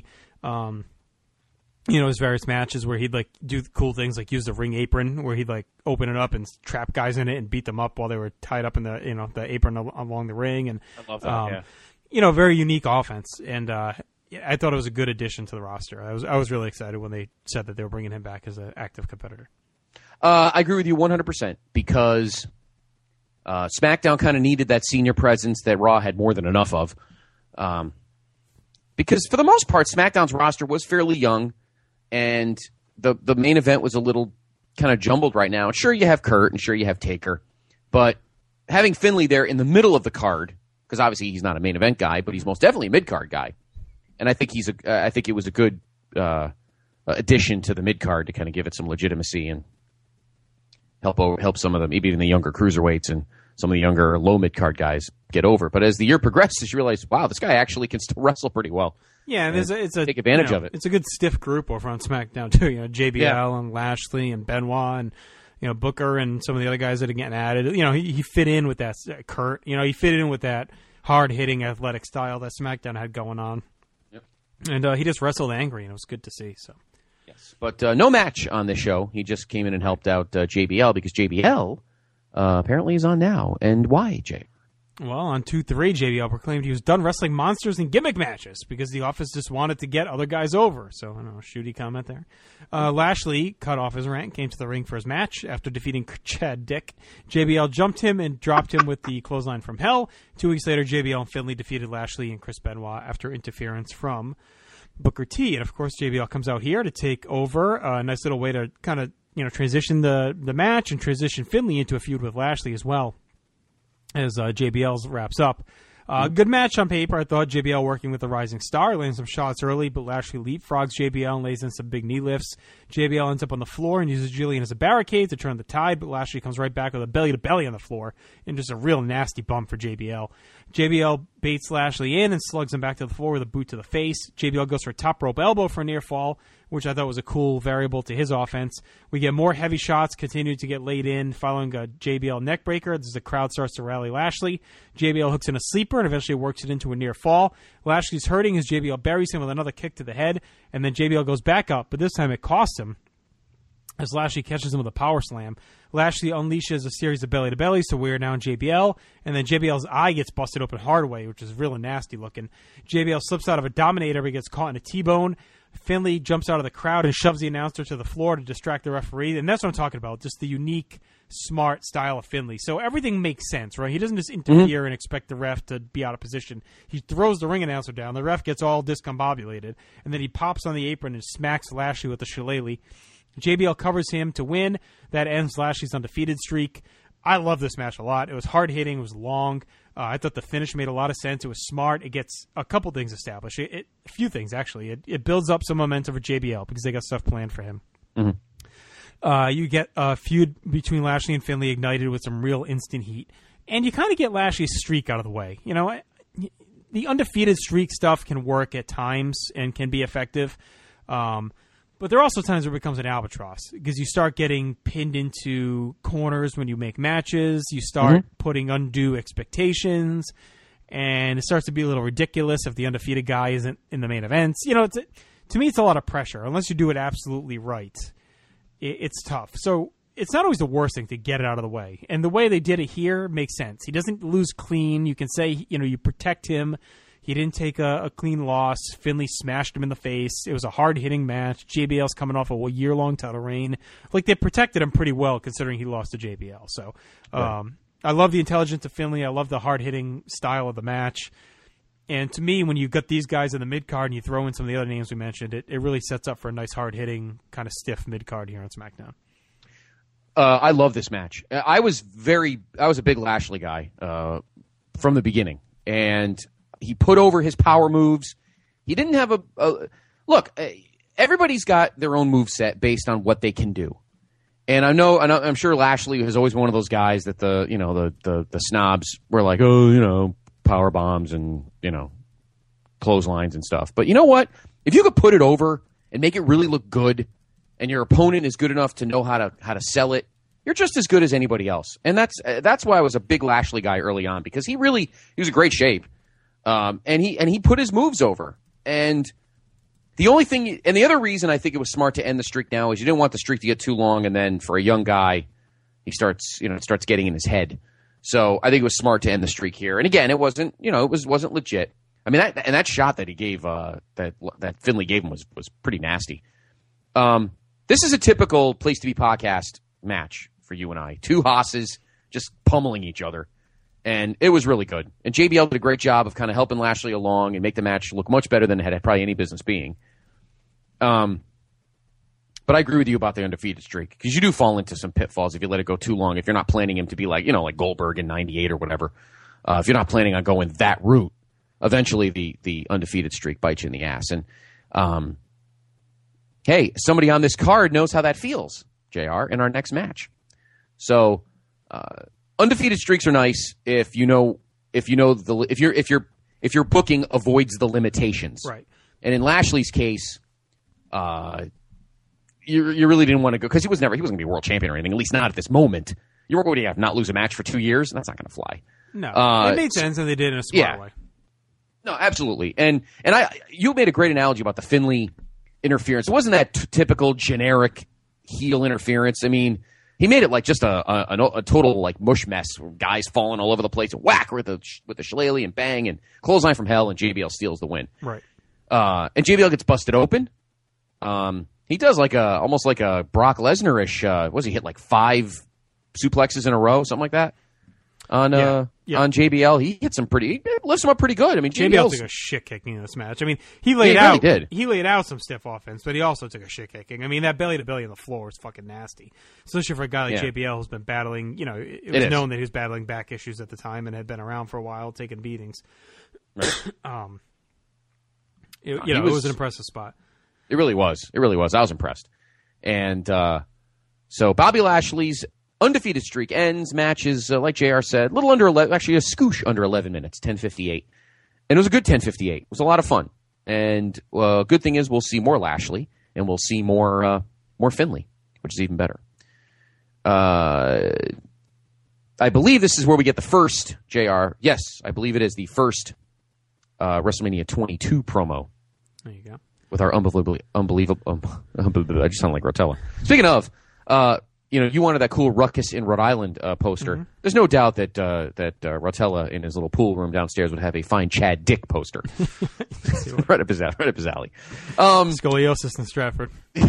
his various matches where he'd like do cool things like use the ring apron where he'd like open it up and trap guys in it and beat them up while they were tied up in the the apron along the ring. And I love that. Very unique offense. And I thought it was a good addition to the roster. I was really excited when they said that they were bringing him back as an active competitor. I agree with you 100% because SmackDown kind of needed that senior presence that Raw had more than enough of. Because for the most part, SmackDown's roster was fairly young. And the main event was a little kind of jumbled right now. Sure, you have Kurt, and sure, you have Taker. But having Finlay there in the middle of the card, because obviously he's not a main event guy, but he's most definitely a mid-card guy. And I think I think it was a good addition to the mid-card to kind of give it some legitimacy and help some of them, maybe even the younger cruiserweights and some of the younger low mid-card guys get over. But as the year progresses, you realize, wow, this guy actually can still wrestle pretty well. Yeah, and it's a take advantage of it. It's a good stiff group over on SmackDown too. JBL and Lashley and Benoit and Booker and some of the other guys that are getting added. He fit in with that Kurt. He fit in with that hard hitting athletic style that SmackDown had going on. Yep. And he just wrestled angry, and it was good to see. So yes, but no match on this show. He just came in and helped out JBL because JBL apparently is on now. And why, Jay? Well, on 2-3, JBL proclaimed he was done wrestling monsters and gimmick matches because the office just wanted to get other guys over. So, I don't know, shooty comment there. Lashley cut off his rant, came to the ring for his match. After defeating Chad Dick, JBL jumped him and dropped him with the clothesline from hell. 2 weeks later, JBL and Finlay defeated Lashley and Chris Benoit after interference from Booker T. And, of course, JBL comes out here to take over. A nice little way to kind of, transition the match and transition Finlay into a feud with Lashley as well. As JBL's wraps up. Good match on paper. I thought JBL working with the Rising Star, laying some shots early, but Lashley leapfrogs JBL and lays in some big knee lifts. JBL ends up on the floor and uses Julian as a barricade to turn the tide, but Lashley comes right back with a belly-to-belly on the floor and just a real nasty bump for JBL. JBL baits Lashley in and slugs him back to the floor with a boot to the face. JBL goes for a top rope elbow for a near fall, which I thought was a cool variable to his offense. We get more heavy shots continue to get laid in following a JBL neckbreaker. As the crowd starts to rally Lashley, JBL hooks in a sleeper and eventually works it into a near fall. Lashley's hurting as JBL buries him with another kick to the head, and then JBL goes back up, but this time it costs him as Lashley catches him with a power slam. Lashley unleashes a series of belly-to-bellies to wear down JBL, and then JBL's eye gets busted open hard way, which is really nasty looking. JBL slips out of a Dominator, but gets caught in a T-bone. Finley jumps out of the crowd and shoves the announcer to the floor to distract the referee, and that's what I'm talking about, just the unique, smart style of Finley. So everything makes sense, right? He doesn't just interfere and expect the ref to be out of position. He throws the ring announcer down, the ref gets all discombobulated, and then he pops on the apron and smacks Lashley with the shillelagh. JBL covers him to win. That ends Lashley's undefeated streak. I love this match a lot. It was hard-hitting. It was long. I thought the finish made a lot of sense. It was smart. It gets a couple things established. A few things, actually. It builds up some momentum for JBL because they got stuff planned for him. You get a feud between Lashley and Finley ignited with some real instant heat. And you kind of get Lashley's streak out of the way. You know, the undefeated streak stuff can work at times and can be effective. But there are also times where it becomes an albatross because you start getting pinned into corners when you make matches. You start putting undue expectations, and it starts to be a little ridiculous if the undefeated guy isn't in the main events. You know, to me, it's a lot of pressure. Unless you do it absolutely right, it's tough. So it's not always the worst thing to get it out of the way. And the way they did it here makes sense. He doesn't lose clean. You can say, you know, you protect him. He didn't take a clean loss. Finley smashed him in the face. It was a hard-hitting match. JBL's coming off a year-long title reign. Like, they protected him pretty well considering he lost to JBL. So I love the intelligence of Finley. I love the hard-hitting style of the match. And to me, when you got these guys in the mid-card and you throw in some of the other names we mentioned, it really sets up for a nice hard-hitting, kind of stiff mid-card here on SmackDown. I love this match. I was a big Lashley guy from the beginning. And he put over his power moves. He didn't have look. Everybody's got their own move set based on what they can do, and I'm sure Lashley has always been one of those guys that the snobs were like, oh, you know, power bombs and, you know, clotheslines and stuff. But you know what? If you could put it over and make it really look good, and your opponent is good enough to know how to sell it, you're just as good as anybody else. And that's why I was a big Lashley guy early on, because he was in great shape. And he put his moves over. And the other reason I think it was smart to end the streak now is you didn't want the streak to get too long, and then for a young guy, he starts getting in his head. So I think it was smart to end the streak here. And again, it wasn't legit. I mean, that shot that he gave, that Finley gave him was pretty nasty. This is a typical Place to Be podcast match for you and I. Two Hosses just pummeling each other. And it was really good. And JBL did a great job of kind of helping Lashley along and make the match look much better than it had probably any business being. But I agree with you about the undefeated streak, because you do fall into some pitfalls if you let it go too long. If you're not planning him to be like, you know, like Goldberg in 98 or whatever. If you're not planning on going that route, eventually the undefeated streak bites you in the ass. And hey, somebody on this card knows how that feels, JR, in our next match. So undefeated streaks are nice if your booking avoids the limitations. Right. And in Lashley's case, you really didn't want to go, because he wasn't going to be world champion or anything, at least not at this moment. You weren't going to not lose a match for 2 years. That's not going to fly. No, it made sense, and they did it in a smart way. No, absolutely. And you made a great analogy about the Finley interference. It wasn't that typical generic heel interference. I mean, he made it like just a total like mush mess, where guys falling all over the place, and whack with the shillelagh and bang and clothesline from hell, and JBL steals the win. Right. And JBL gets busted open. He does almost like a Brock Lesnar-ish. He hit like 5 suplexes in a row, something like that? on JBL. He hit some he lifts him up pretty good. I mean, JBL took a shit kicking in this match. I mean, he laid out some stiff offense, but he also took a shit kicking. I mean, that belly to belly on the floor is fucking nasty, especially for a guy like JBL who's been battling. You know, it was known that he was battling back issues at the time and had been around for a while, taking beatings. Right. It was an impressive spot. It really was. I was impressed. And so Bobby Lashley's undefeated streak ends. Matches, like JR said, a little under 11, actually a scoosh under 11 minutes, 10:58. And it was a good 10:58. It was a lot of fun. And good thing is we'll see more Lashley, and we'll see more Finlay, which is even better. I believe this is where we get the first, JR. Yes, I believe it is the first WrestleMania 22 promo. There you go. With our unbelievable, I just sound like Rotella. Speaking of, you wanted that cool Ruckus in Rhode Island poster. Mm-hmm. There's no doubt that Rotella in his little pool room downstairs would have a fine Chad Dick poster. right up his alley. Scoliosis in Stratford.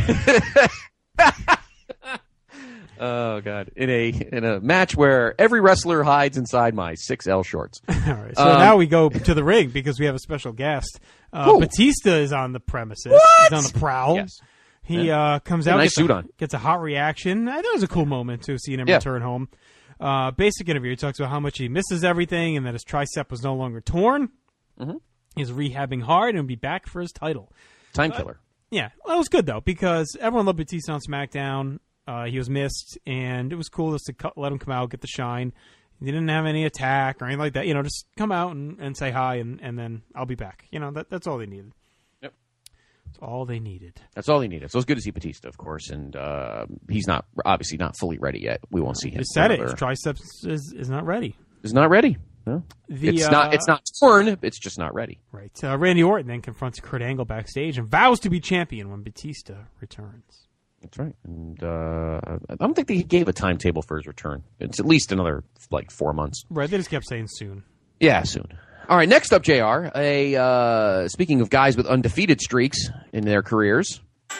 Oh God! In a match where every wrestler hides inside my 6L shorts. All right, so now we go to the ring because we have a special guest. Batista is on the premises. What? He's on the prowl. Yes. He comes out, nice suit on. Gets a hot reaction. I thought it was a cool moment too, seeing him return home. Basic interview. He talks about how much he misses everything and that his tricep was no longer torn. Mm-hmm. He's rehabbing hard and will be back for his title. Time killer. Yeah, well, it was good though because everyone loved Batista on SmackDown. He was missed, and it was cool just to let him come out, get the shine. He didn't have any attack or anything like that. Just come out and say hi, and then I'll be back. That's all they needed. Yep. That's all they needed. That's all they needed. So it's good to see Batista, of course, and he's obviously not fully ready yet. We won't see him. You said it. His triceps is not ready. Is not ready. No. It's not torn. It's just not ready. Right. Randy Orton then confronts Kurt Angle backstage and vows to be champion when Batista returns. That's right. And I don't think he gave a timetable for his return. It's at least another 4 months. Right. They just kept saying soon. Yeah, soon. All right. Next up, JR. Speaking of guys with undefeated streaks in their careers.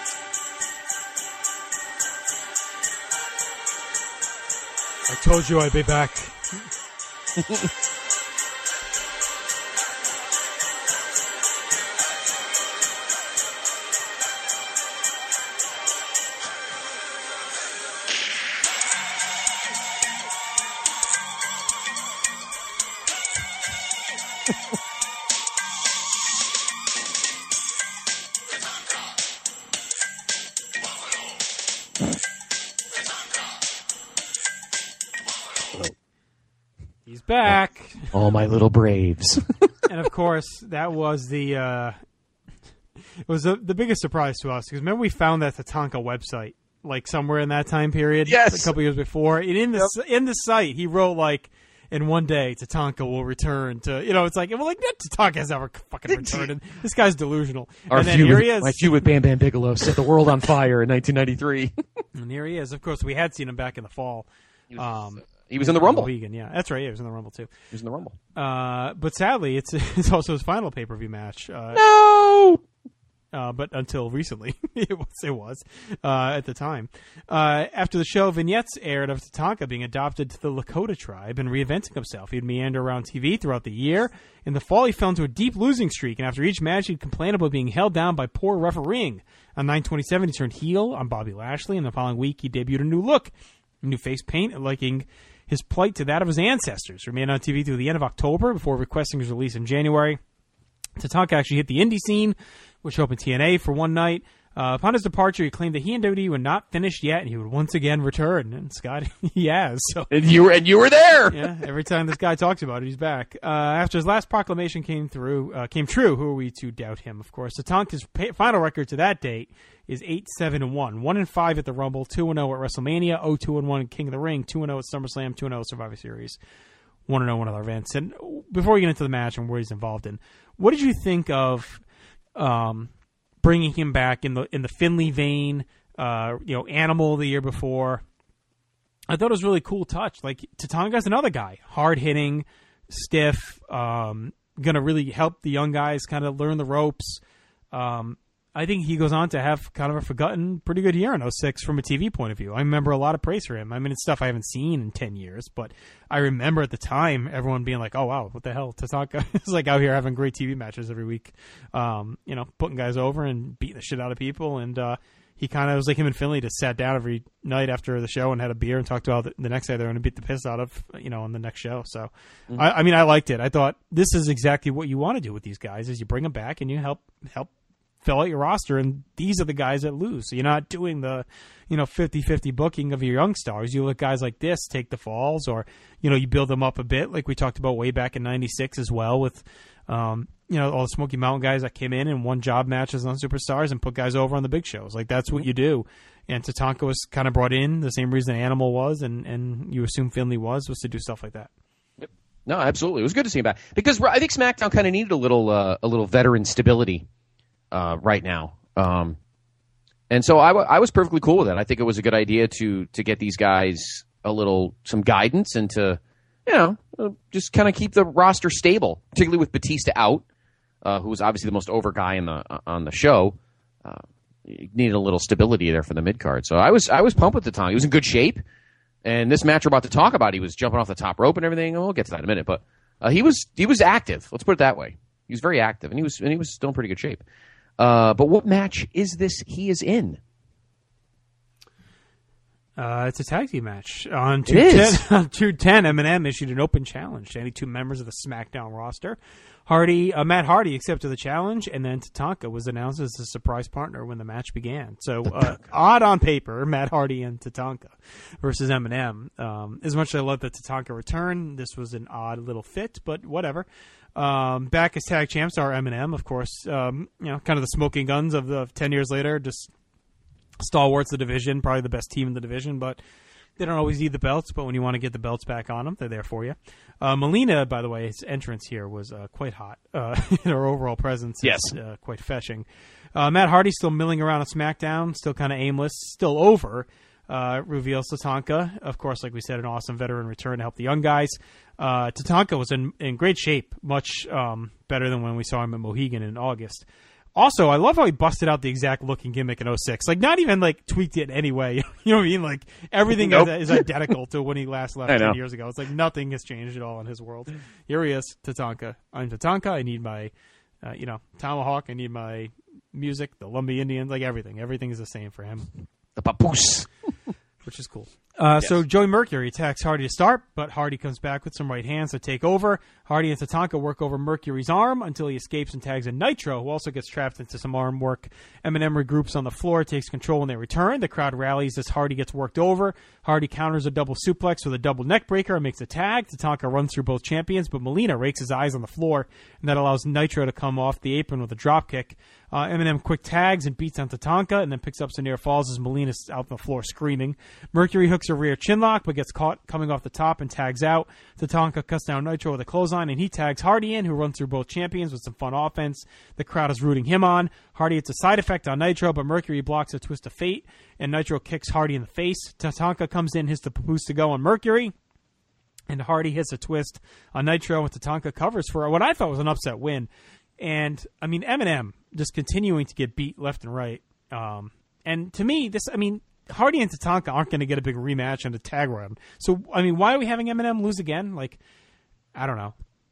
I told you I'd be back. He's back. All my little Braves. And of course, that was the biggest surprise to us because remember we found that Tatanka website somewhere in that time period, yes, a couple years before. And in the site, he wrote in one day Tatanka will return to it's Tatanka has never fucking returned. And this guy's delusional. My feud with Bam Bam Bigelow set the world on fire in 1993. And here he is. Of course, we had seen him back in the fall. He was in the Rumble. Vegan, yeah, that's right. Yeah, he was in the Rumble too. He was in the Rumble. But sadly, it's also his final pay-per-view match. No. But until recently, it was at the time. After the show, vignettes aired of Tatanka being adopted to the Lakota tribe and reinventing himself. He'd meander around TV throughout the year. In the fall, he fell into a deep losing streak, and after each match, he'd complain about being held down by poor refereeing. On 9/27, he turned heel on Bobby Lashley, and the following week, he debuted a new look, new face paint, and liking his plight to that of his ancestors. Remained on TV through the end of October before requesting his release in January. Tatanka actually hit the indie scene, which opened TNA for one night. Upon his departure, he claimed that he and WWE were not finished yet, and he would once again return. And Scott, he has. So. And you were there. Yeah, every time this guy talks about it, he's back. After his last proclamation came true, who are we to doubt him, of course? Tatanka's final record to that date is 8-7-1. 1-5 at the Rumble, 2-0 at WrestleMania, 0-2-1 at King of the Ring, 2-0 at SummerSlam, 2-0 at Survivor Series, 1-0 in other events. And before we get into the match and what he's involved in, what did you think of bringing him back in the Finlay vein? Animal the year before. I thought it was a really cool touch. Tatanka's another guy, hard hitting, stiff, gonna really help the young guys kind of learn the ropes. I think he goes on to have kind of a forgotten, pretty good year in 06 from a TV point of view. I remember a lot of praise for him. I mean, it's stuff I haven't seen in 10 years, but I remember at the time everyone being like, oh, wow, what the hell? Tatanka is like out here having great TV matches every week, putting guys over and beating the shit out of people. And he kind of was like him and Finley just sat down every night after the show and had a beer and talked about the next guy they're going to beat the piss out of, on the next show. So, I mean, I liked it. I thought this is exactly what you want to do with these guys is you bring them back and you help fill out your roster, and these are the guys that lose. So you're not doing the, 50-50 booking of your young stars. You let guys like this take the falls, or, you build them up a bit, like we talked about way back in '96 as well with, all the Smoky Mountain guys that came in and won job matches on Superstars and put guys over on the big shows. Like, that's what you do. And Tatanka was kind of brought in the same reason Animal was, and you assume Finley was to do stuff like that. Yep. No, absolutely. It was good to see him back because I think SmackDown kind of needed a little veteran stability right now. And so I was perfectly cool with it. I think it was a good idea to get these guys some guidance and to, just kind of keep the roster stable, particularly with Batista out, who was obviously the most over guy on the show. You needed a little stability there for the mid card. So I was pumped with Tatanka. He was in good shape. And this match we're about to talk about, he was jumping off the top rope and everything. We'll get to that in a minute, but he was active. Let's put it that way. He was very active, and he was still in pretty good shape. But what match is this he is in? It's a tag team match. On 210, MNM issued an open challenge to any two members of the SmackDown roster. Matt Hardy accepted the challenge, and then Tatanka was announced as a surprise partner when the match began. So, odd on paper, Matt Hardy and Tatanka versus MNM. As much as I love the Tatanka return, this was an odd little fit, but whatever. Back as tag champs are MNM, of course. Kind of the smoking guns of the 10 years later, just stalwarts of the division, probably the best team in the division, but they don't always need the belts. But when you want to get the belts back on them, they're there for you. Melina, by the way, his entrance here was quite hot. Her overall presence is quite fetching. Matt Hardy still milling around on SmackDown, still kind of aimless, still over. Reveals Tatanka, of course, like we said, an awesome veteran return to help the young guys. Tatanka was in great shape, much better than when we saw him at Mohegan in August. Also, I love how he busted out the exact look and gimmick in 06. Like, not even, tweaked it in any way. You know what I mean? Like, everything is identical to when he last left 10 years ago. It's like nothing has changed at all in his world. Here he is, Tatanka. I'm Tatanka. I need my, tomahawk. I need my music, the Lumbee Indians, like everything. Everything is the same for him. The papoose. Which is cool. So Joey Mercury attacks Hardy to start, but Hardy comes back with some right hands to take over. Hardy and Tatanka work over Mercury's arm until he escapes and tags in Nitro, who also gets trapped into some arm work. MNM regroups on the floor, takes control when they return. The crowd rallies as Hardy gets worked over. Hardy counters a double suplex with a double neck breaker and makes a tag. Tatanka runs through both champions, but Melina rakes his eyes on the floor, and that allows Nitro to come off the apron with a drop kick. MNM quick tags and beats on Tatanka, and then picks up some near falls as Melina's out on the floor screaming. Mercury hooks a rear chinlock, but gets caught coming off the top and tags out. Tatanka cuts down Nitro with a clothesline, and he tags Hardy in, who runs through both champions with some fun offense. The crowd is rooting him on. Hardy hits a side effect on Nitro, but Mercury blocks a twist of fate, and Nitro kicks Hardy in the face. Tatanka comes in, hits the papoose to go on Mercury, and Hardy hits a twist on Nitro, and Tatanka covers for what I thought was an upset win. And, I mean, MNM just continuing to get beat left and right. And to me, Hardy and Tatanka aren't going to get a big rematch and a tag round. So, I mean, why are we having MNM lose again? Like, I don't know.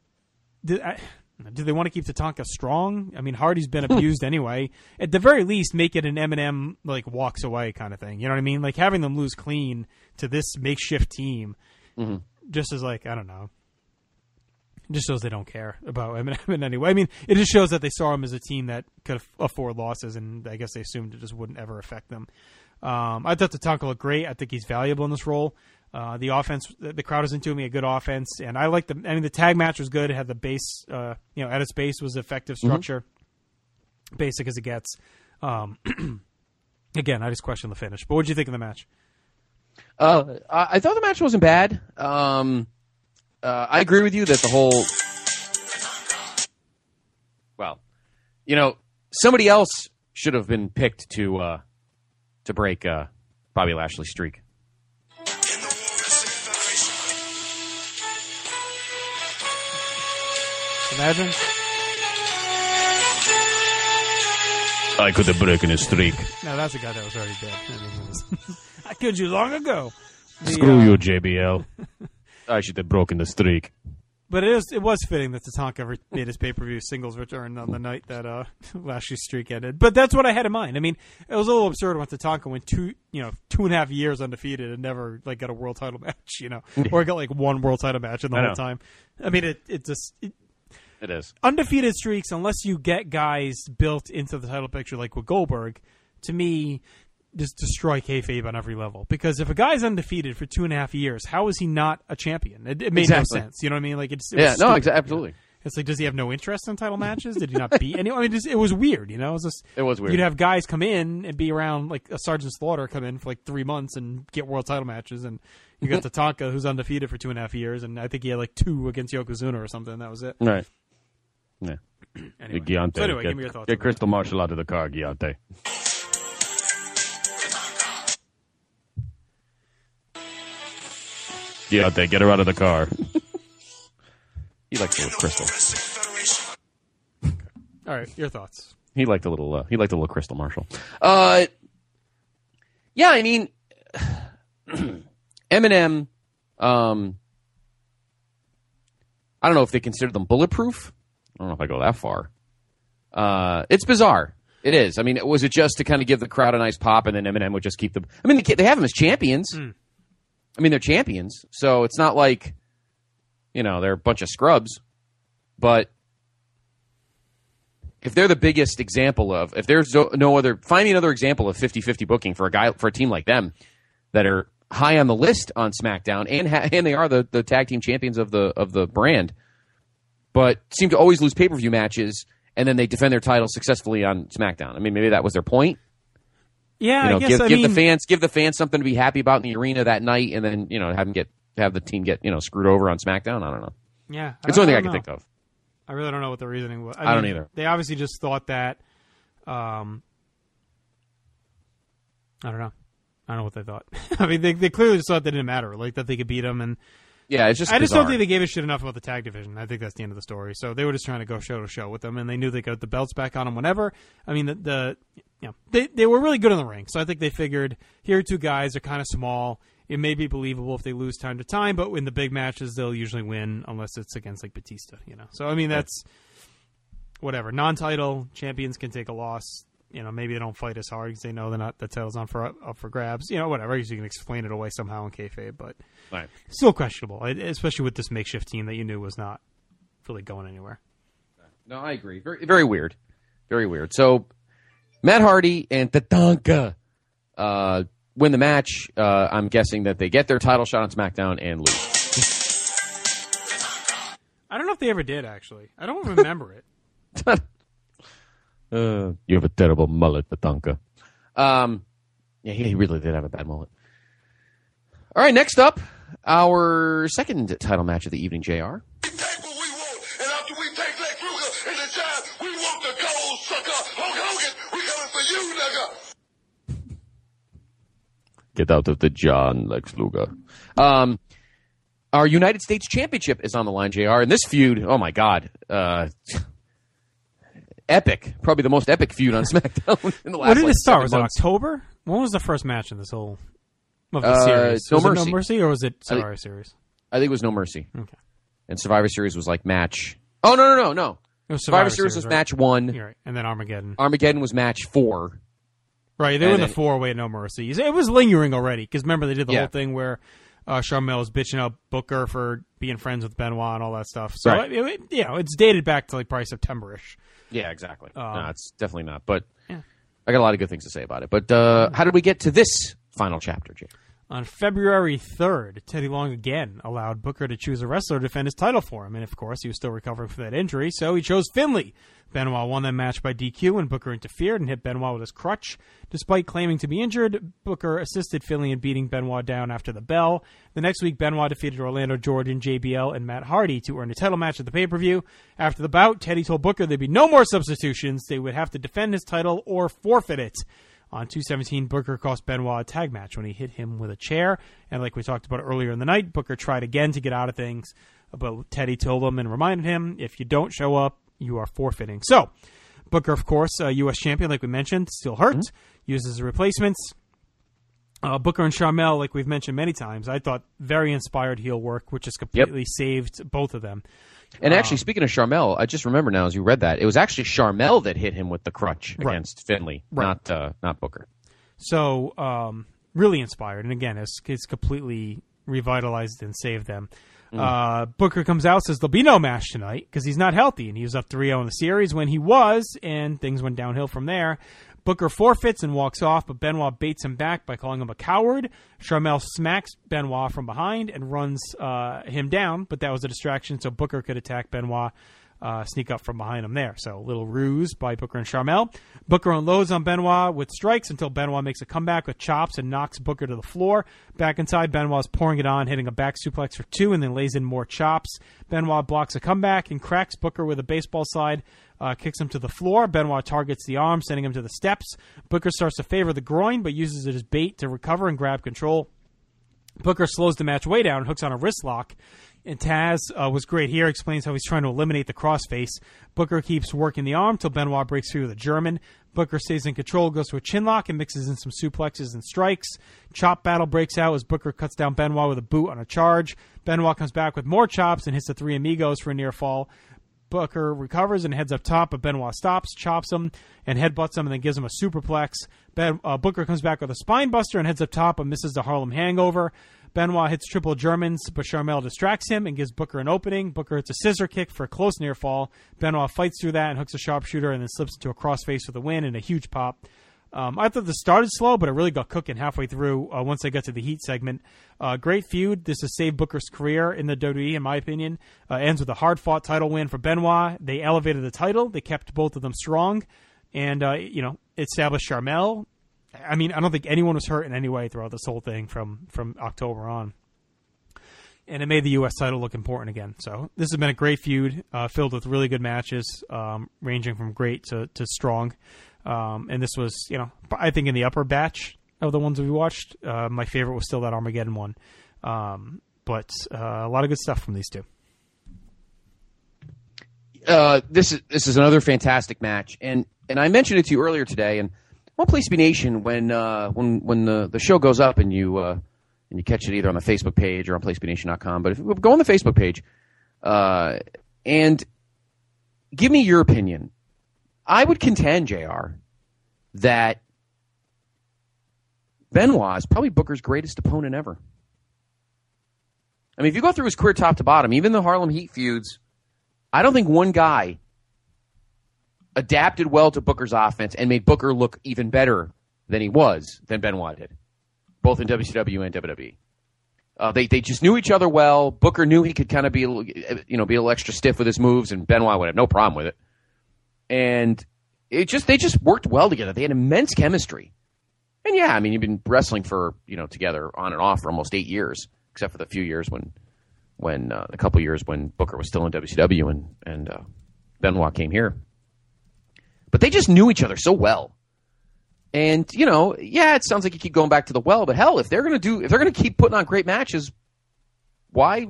Do they want to keep Tatanka strong? I mean, Hardy's been abused anyway. At the very least, make it an MNM, walks away kind of thing. You know what I mean? Like, having them lose clean to this makeshift team just is I don't know. It just shows they don't care about MNM in any way. I mean, it just shows that they saw him as a team that could afford losses, and I guess they assumed it just wouldn't ever affect them. I thought Tatanka looked great. I think he's valuable in this role. The offense, the crowd is into him. He had good offense, and I like the tag match was good. It had the base, at its base was effective structure, basic as it gets. Again, I just question the finish. But what did you think of the match? I thought the match wasn't bad. I agree with you that the whole, somebody else should have been picked to break Bobby Lashley's streak. Imagine. I could have broken his streak. No, that's a guy that was already dead. I mean, it was I killed you long ago. Screw you, JBL. I should have broken the streak. But it was fitting that Tatanka made his pay-per-view singles return on the night that Lashley's streak ended. But that's what I had in mind. I mean, it was a little absurd when Tatanka went 2.5 years undefeated and never got a world title match, or got like one world title match in the whole time. I mean, it is undefeated streaks unless you get guys built into the title picture like with Goldberg. To me, just destroy kayfabe on every level. Because if a guy's undefeated for 2.5 years, how is he not a champion? It made no sense. You know what I mean? Like absolutely. It's like, does he have no interest in title matches? Did he not beat anyone? I mean, it was weird. It was weird. You'd have guys come in and be around like a Sergeant Slaughter come in for like 3 months and get world title matches, and you got Tatanka who's undefeated for 2.5 years, and I think he had like 2 against Yokozuna or something. That was it. Right. Yeah. Anyway, Giante, give me your thoughts. Get Crystal Marshall out of the car, Giante. Giante, get her out of the car. He likes a little Crystal. All right, your thoughts. He liked a little Crystal Marshall. Yeah, I mean, Eminem. I don't know if they consider them bulletproof. I don't know if I go that far. It's bizarre. It is. I mean, was it just to kind of give the crowd a nice pop, and then Eminem would just keep them? I mean, they have them as champions. I mean, they're champions, so it's not like, they're a bunch of scrubs. But if they're the biggest example of, if there's no other, find me another example of 50-50 booking for a team like them that are high on the list on SmackDown, and they are the tag team champions of the brand, but seem to always lose pay-per-view matches, and then they defend their title successfully on SmackDown. I mean, maybe that was their point. Yeah, I guess, give the fans something to be happy about in the arena that night, and then have the team get screwed over on SmackDown. I don't know. Yeah, it's the only thing I can think of. I really don't know what the reasoning was. I don't either. They obviously just thought that. I don't know. I don't know what they thought. I mean, they clearly just thought that it didn't matter, like that they could beat them, and yeah, it's just. I just don't think they gave a shit enough about the tag division. I think that's the end of the story. So they were just trying to go show to show with them, and they knew they got the belts back on them whenever. I mean, they were really good in the ring, so I think they figured here are 2 guys, they're kind of small. It may be believable if they lose time to time, but in the big matches, they'll usually win unless it's against like Batista, So I mean, that's whatever. Non-title champions can take a loss. Maybe they don't fight as hard because they know the title's up for grabs. Whatever. I guess you can explain it away somehow in kayfabe, but still questionable, especially with this makeshift team that you knew was not really going anywhere. No, I agree. Very, very weird. Very weird. So Matt Hardy and Tatanka win the match. I'm guessing that they get their title shot on SmackDown and lose. I don't know if they ever did, actually. I don't remember it. You have a terrible mullet, Tatanka. Yeah, he really did have a bad mullet. All right, next up, our second title match of the evening, JR. Get out of the John, Lex Luger. Our United States Championship is on the line, JR. And this feud, oh my God, epic. Probably the most epic feud on SmackDown in the last. When did it start? Was it October? When was the first match in this whole series? No was Mercy. It No Mercy, or was it Survivor Series? I think it was No Mercy. Okay. And Survivor Series was like match. Oh no. It was Survivor Series was right? match 1. You're right. And then Armageddon. Armageddon was match 4. Right, they were in the 4-way at No Mercy. It was lingering already, because remember they did the whole thing where Sharmell was bitching out Booker for being friends with Benoit and all that stuff. So, right. It's dated back to like probably September-ish. Yeah, exactly. No, it's definitely not. But I got a lot of good things to say about it. But how did we get to this final chapter, Jake? On February 3rd, Teddy Long again allowed Booker to choose a wrestler to defend his title for him. And, of course, he was still recovering from that injury, so he chose Finlay. Benoit won that match by DQ, and Booker interfered and hit Benoit with his crutch. Despite claiming to be injured, Booker assisted Finlay in beating Benoit down after the bell. The next week, Benoit defeated Orlando Jordan, JBL, and Matt Hardy to earn a title match at the pay-per-view. After the bout, Teddy told Booker there'd be no more substitutions. They would have to defend his title or forfeit it. On 217, Booker cost Benoit a tag match when he hit him with a chair. And like we talked about earlier in the night, Booker tried again to get out of things. But Teddy told him and reminded him, if you don't show up, you are forfeiting. So, Booker, of course, U.S. champion, like we mentioned, still hurt, uses replacements. Booker and Sharmell, like we've mentioned many times, I thought very inspired heel work, which has completely saved both of them. And actually, speaking of Sharmell, I just remember now as you read that, it was actually Sharmell that hit him with the crutch against Finley, not Booker. So really inspired, and again, it's completely revitalized and saved them. Booker comes out, says there'll be no match tonight because he's not healthy, and he was up 3-0 in the series when he was, and things went downhill from there. Booker forfeits and walks off, but Benoit baits him back by calling him a coward. Sharmell smacks Benoit from behind and runs him down, but that was a distraction so Booker could attack Benoit, sneak up from behind him there. So a little ruse by Booker and Sharmell. Booker unloads on Benoit with strikes until Benoit makes a comeback with chops and knocks Booker to the floor. Back inside, Benoit's pouring it on, hitting a back suplex for 2 and then lays in more chops. Benoit blocks a comeback and cracks Booker with a baseball slide. Kicks him to the floor. Benoit targets the arm, sending him to the steps. Booker starts to favor the groin, but uses it as bait to recover and grab control. Booker slows the match way down and hooks on a wrist lock. And Taz was great here, explains how he's trying to eliminate the crossface. Booker keeps working the arm till Benoit breaks through with a German. Booker stays in control, goes to a chin lock, and mixes in some suplexes and strikes. Chop battle breaks out as Booker cuts down Benoit with a boot on a charge. Benoit comes back with more chops and hits the Three Amigos for a near fall. Booker recovers and heads up top, but Benoit stops, chops him, and headbutts him, and then gives him a superplex. Booker comes back with a spine buster and heads up top, but misses the Harlem Hangover. Benoit hits triple Germans, but Sharmell distracts him and gives Booker an opening. Booker hits a scissor kick for a close near fall. Benoit fights through that and hooks a sharpshooter and then slips into a crossface with a win and a huge pop. I thought this started slow, but it really got cooking halfway through once they got to the Heat segment. Great feud. This has saved Booker's career in the WWE, in my opinion. Ends with a hard-fought title win for Benoit. They elevated the title. They kept both of them strong. And, established Sharmell. I mean, I don't think anyone was hurt in any way throughout this whole thing from October on. And it made the U.S. title look important again. So this has been a great feud, filled with really good matches, ranging from great to strong. And this was, I think in the upper batch of the ones we watched, my favorite was still that Armageddon one. But a lot of good stuff from these two. This is another fantastic match, and I mentioned it to you earlier today. And on Place to Be Nation, when the show goes up and you catch it either on the Facebook page or on PlaceToBeNation.com, but if you go on the Facebook page and give me your opinion. I would contend, JR, that Benoit is probably Booker's greatest opponent ever. I mean, if you go through his career top to bottom, even the Harlem Heat feuds, I don't think one guy adapted well to Booker's offense and made Booker look even better than Benoit did, both in WCW and WWE. They just knew each other well. Booker knew he could kind of be a little extra stiff with his moves, and Benoit would have no problem with it. And they just worked well together. They had immense chemistry. And yeah, I mean, you've been wrestling for, together on and off for almost 8 years, except for the few years when a couple years when Booker was still in WCW and Benoit came here. But they just knew each other so well. And, it sounds like you keep going back to the well, but hell, if they're going to keep putting on great matches, why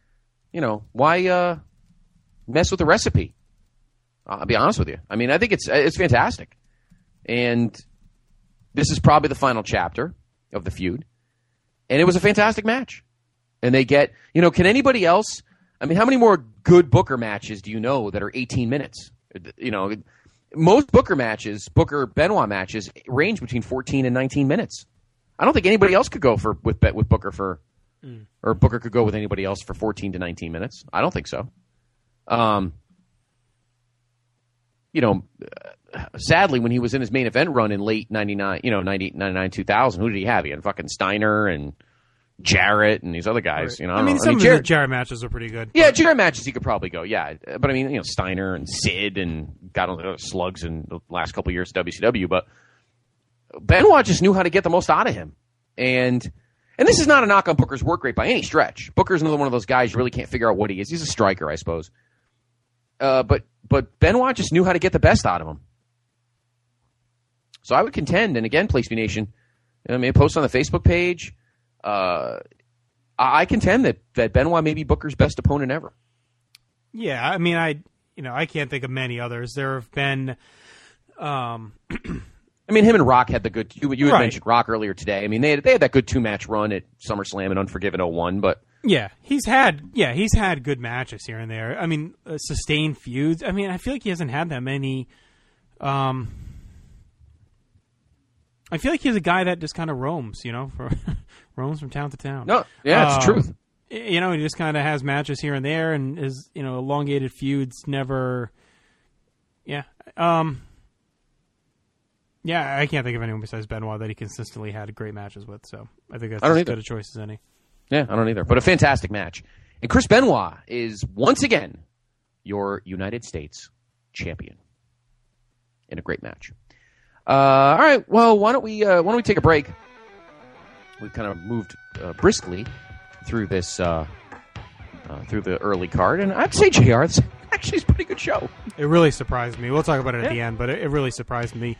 mess with the recipe? I'll be honest with you. I mean, I think it's fantastic. And this is probably the final chapter of the feud. And it was a fantastic match. And they get, can anybody else, I mean, how many more good Booker matches do you know that are 18 minutes? Most Booker-Benoit matches range between 14 and 19 minutes. I don't think anybody else could go with Booker or Booker could go with anybody else for 14 to 19 minutes. I don't think so. Sadly, when he was in his main event run in late 99, 99, 2000, who did he have? He had fucking Steiner and Jarrett and these other guys. Right. Some of the Jarrett matches are pretty good. Yeah, Jarrett matches he could probably go. Yeah, but I mean, Steiner and Sid and got on the slugs in the last couple of years at WCW. But Benoit just knew how to get the most out of him, and this is not a knock on Booker's work rate by any stretch. Booker's another one of those guys you really can't figure out what he is. He's a striker, I suppose. But Benoit just knew how to get the best out of him. So I would contend, and again, Place to Be Nation, post on the Facebook page. I contend that Benoit may be Booker's best opponent ever. Yeah, I mean, I can't think of many others. There have been I mean, him and Rock had the good. You had Right. mentioned Rock earlier today. I mean, they had that good 2-match run at SummerSlam and Unforgiven 01, but Yeah, he's had good matches here and there. I mean, sustained feuds. I mean, I feel like he hasn't had that many. I feel like he's a guy that just kind of roams, roams from town to town. No, yeah, it's the truth. He just kind of has matches here and there, and his elongated feuds never. Yeah. Yeah, I can't think of anyone besides Benoit that he consistently had great matches with. So I think that's as good a choice as any. Yeah, I don't either. But a fantastic match. And Chris Benoit is once again your United States champion in a great match. All right. Well, why don't we take a break? We've kind of moved briskly through this through the early card, and I'd say JR, it's actually a pretty good show. It really surprised me. We'll talk about it at the end, but it really surprised me.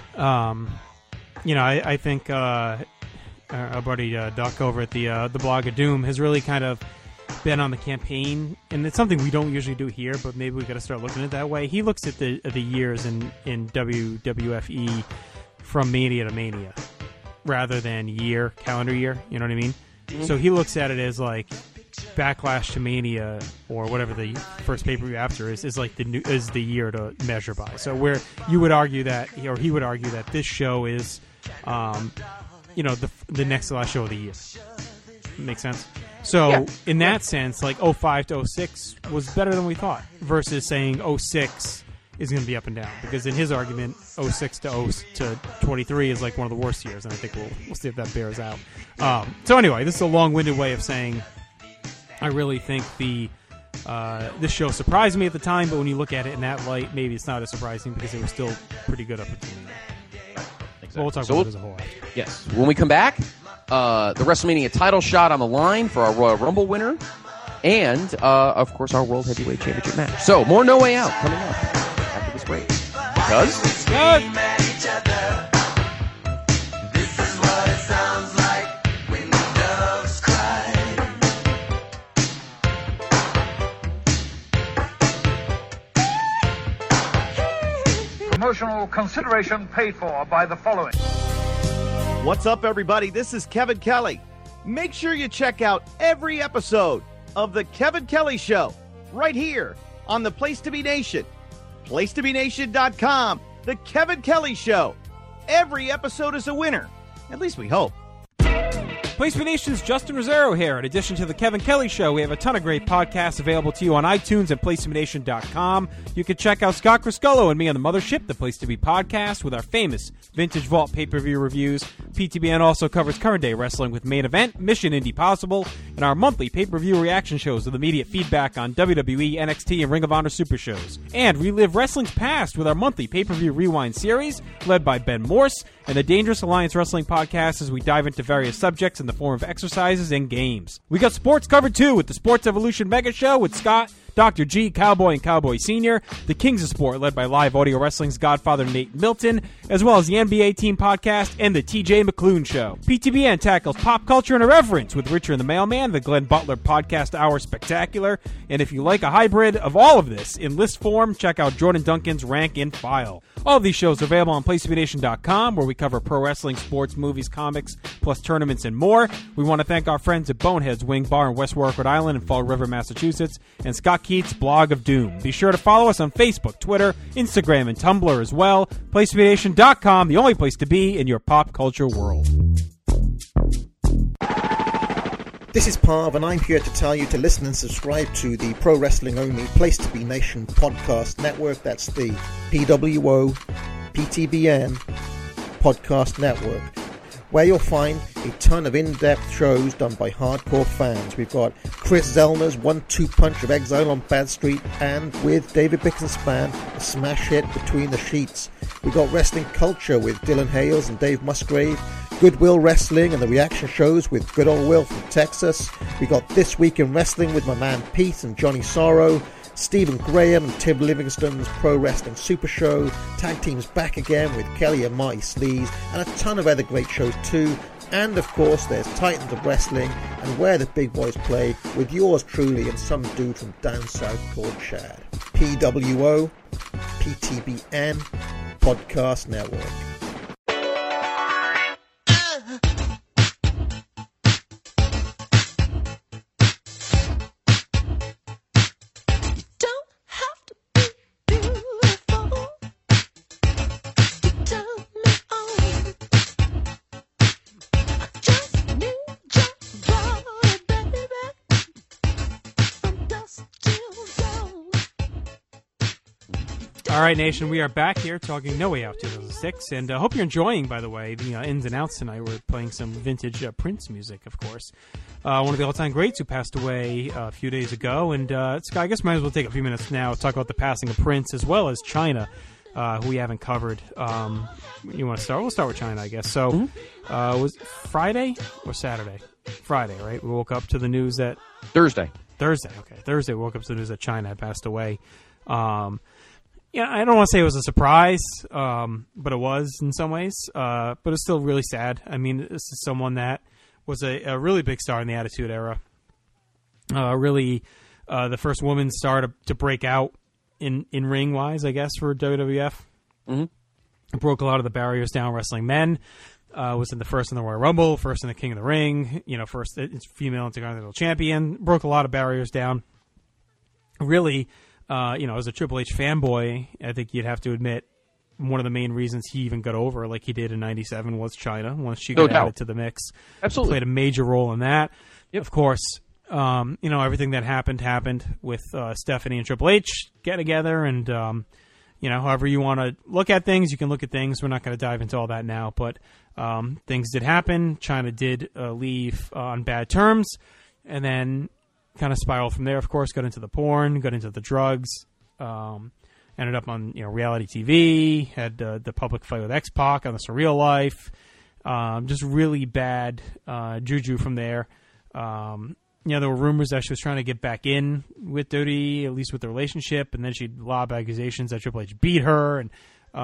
I think our buddy Duck over at the Blog of Doom has really kind of been on the campaign, and it's something we don't usually do here, but maybe we got to start looking at it that way. He looks at the years in WWFE from Mania to Mania rather than calendar year. You know what I mean? Mm-hmm. So he looks at it as like Backlash to Mania, or whatever the first pay-per-view after is like is the year to measure by. So where you would argue that, or he would argue that this show is, the next to last show of the year. Makes sense. So in that sense, like 05 to 06 was better than we thought, versus saying 06 is going to be up and down, because in his argument, 06 to 23 is like one of the worst years, and I think we'll see if that bears out. So anyway, this is a long-winded way of saying I really think this show surprised me at the time, but when you look at it in that light, maybe it's not as surprising because it was still pretty good up until now. Exactly. We'll talk about it as a whole. Yes. When we come back, the WrestleMania title shot on the line for our Royal Rumble winner, and, of course, our World Heavyweight Championship match. So, more No Way Out coming up after this break. Because... Promotional consideration paid for by the following. What's up, everybody? This is Kevin Kelly. Make sure you check out every episode of The Kevin Kelly Show right here on the Place to Be Nation. PlaceToBeNation.com. The Kevin Kelly Show. Every episode is a winner. At least we hope. Place to Be Nation's Justin Rosero here. In addition to the Kevin Kelly Show, we have a ton of great podcasts available to you on iTunes and PlaceToBeNation.com. You can check out Scott Criscuolo and me on the Mothership, the Place to Be podcast, with our famous Vintage Vault pay-per-view reviews. PTBN also covers current day wrestling with Main Event, Mission Indie Possible, and our monthly pay-per-view reaction shows with immediate feedback on WWE, NXT, and Ring of Honor Super Shows. And relive wrestling's past with our monthly pay-per-view rewind series, led by Ben Morse, and the Dangerous Alliance Wrestling podcast as we dive into various subjects in the form of exercises and games. We got sports covered too with the Sports Evolution Mega Show with Scott, Dr. G, Cowboy, and Cowboy Sr., the Kings of Sport led by Live Audio Wrestling's Godfather Nate Milton, as well as the NBA Team Podcast and the TJ McClune Show. PTBN tackles pop culture and irreverence with Richard and the Mailman, the Glenn Butler Podcast Hour Spectacular, and if you like a hybrid of all of this in list form, check out Jordan Duncan's Rank and File. All of these shows are available on PlaceToBeNation.com, where we cover pro wrestling, sports, movies, comics, plus tournaments and more. We want to thank our friends at Bonehead's Wing Bar in West Warwick, Rhode Island, and Fall River, Massachusetts, and Scott Keats' Blog of Doom. Be sure to follow us on Facebook, Twitter, Instagram, and Tumblr as well. PlaceToBeNation.com, the only place to be in your pop culture world. This is Parv, and I'm here to tell you to listen and subscribe to the Pro Wrestling Only Place to Be Nation podcast network. That's the PWO PTBN podcast network, where you'll find a ton of in-depth shows done by hardcore fans. We've got Chris Zellner's 1-2 punch of Exile on Bad Street, and with David Bixenspan, a smash hit Between the Sheets. We've got Wrestling Culture with Dylan Hales and Dave Musgrave, Goodwill Wrestling and the reaction shows with Good Old Will from Texas. We got This Week in Wrestling with my man Pete and Johnny Sorrow, Stephen Graham and Tim Livingston's Pro Wrestling Super Show, Tag Teams Back Again with Kelly and Marty Sleaze, and a ton of other great shows too. And of course there's Titans of Wrestling and Where the Big Boys Play with yours truly and some dude from down south called Chad. PWO PTBN Podcast Network. All right, Nation, we are back here talking No Way Out 2006, and I hope you're enjoying, by the way, the ins and outs tonight. We're playing some vintage Prince music, of course. One of the all-time greats who passed away a few days ago, and Scott, I guess might as well take a few minutes now to talk about the passing of Prince, as well as China, who we haven't covered. You want to start? We'll start with China, I guess. So, was it Friday or Saturday? Friday, right? We woke up to the news that... Thursday, okay. Thursday, we woke up to the news that China had passed away. Yeah, I don't want to say it was a surprise, but it was in some ways. But it's still really sad. I mean, this is someone that was a really big star in the Attitude Era. Really, the first woman star to break out in ring-wise, I guess, for WWF. Mm-hmm. It broke a lot of the barriers down wrestling men. Was in the first in the Royal Rumble, first in the King of the Ring, first female Intercontinental Champion. Broke a lot of barriers down. Really... as a Triple H fanboy, I think you'd have to admit one of the main reasons he even got over like he did in '97 was China. Once she got added to the mix, absolutely played a major role in that. Yep. Of course, everything that happened with Stephanie and Triple H get together, and however you want to look at things, you can look at things. We're not going to dive into all that now, but things did happen. China did leave on bad terms, and then kind of spiraled from there, of course, got into the porn, got into the drugs, ended up on reality TV, had the public fight with X-Pac on The Surreal Life, just really bad juju from there. There were rumors that she was trying to get back in with WWE, at least with the relationship, and then she'd lob accusations that Triple H beat her, and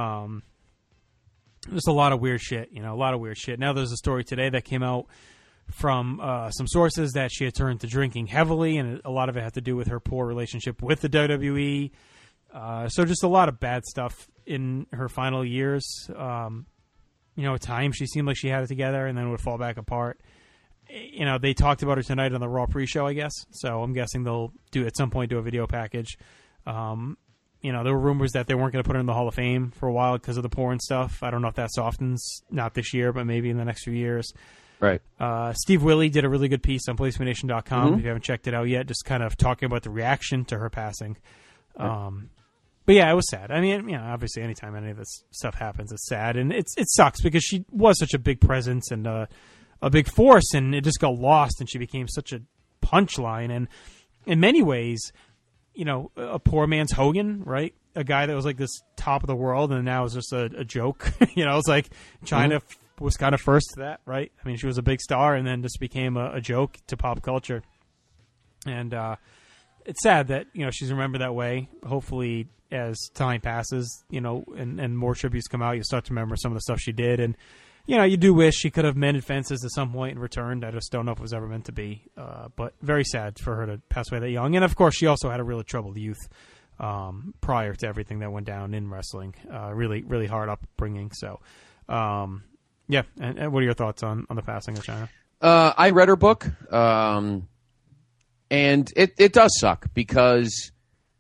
just a lot of weird shit, a lot of weird shit. Now there's a story today that came out from some sources that she had turned to drinking heavily, and a lot of it had to do with her poor relationship with the WWE. So just a lot of bad stuff in her final years. At times she seemed like she had it together, and then would fall back apart. They talked about her tonight on the Raw pre-show, I guess. So I'm guessing they'll at some point do a video package. There were rumors that they weren't going to put her in the Hall of Fame for a while because of the porn stuff. I don't know if that softens, not this year, but maybe in the next few years. Right. Steve Willey did a really good piece on PlaceToBeNation.com. If you haven't checked it out yet, just kind of talking about the reaction to her passing. But yeah, it was sad. I mean, obviously anytime any of this stuff happens, it's sad. And it sucks because she was such a big presence and a big force, and it just got lost, and she became such a punchline. And in many ways, a poor man's Hogan, right? A guy that was like this top of the world, and now is just a joke. It's like China was kind of first to that, right? I mean, she was a big star and then just became a joke to pop culture. And it's sad that, she's remembered that way. Hopefully, as time passes, and more tributes come out, you'll start to remember some of the stuff she did. And, you do wish she could have mended fences at some point and returned. I just don't know if it was ever meant to be. But very sad for her to pass away that young. And, of course, she also had a really troubled youth prior to everything that went down in wrestling. Really, really hard upbringing. So, yeah, and what are your thoughts on the passing of China? I read her book, and it does suck because,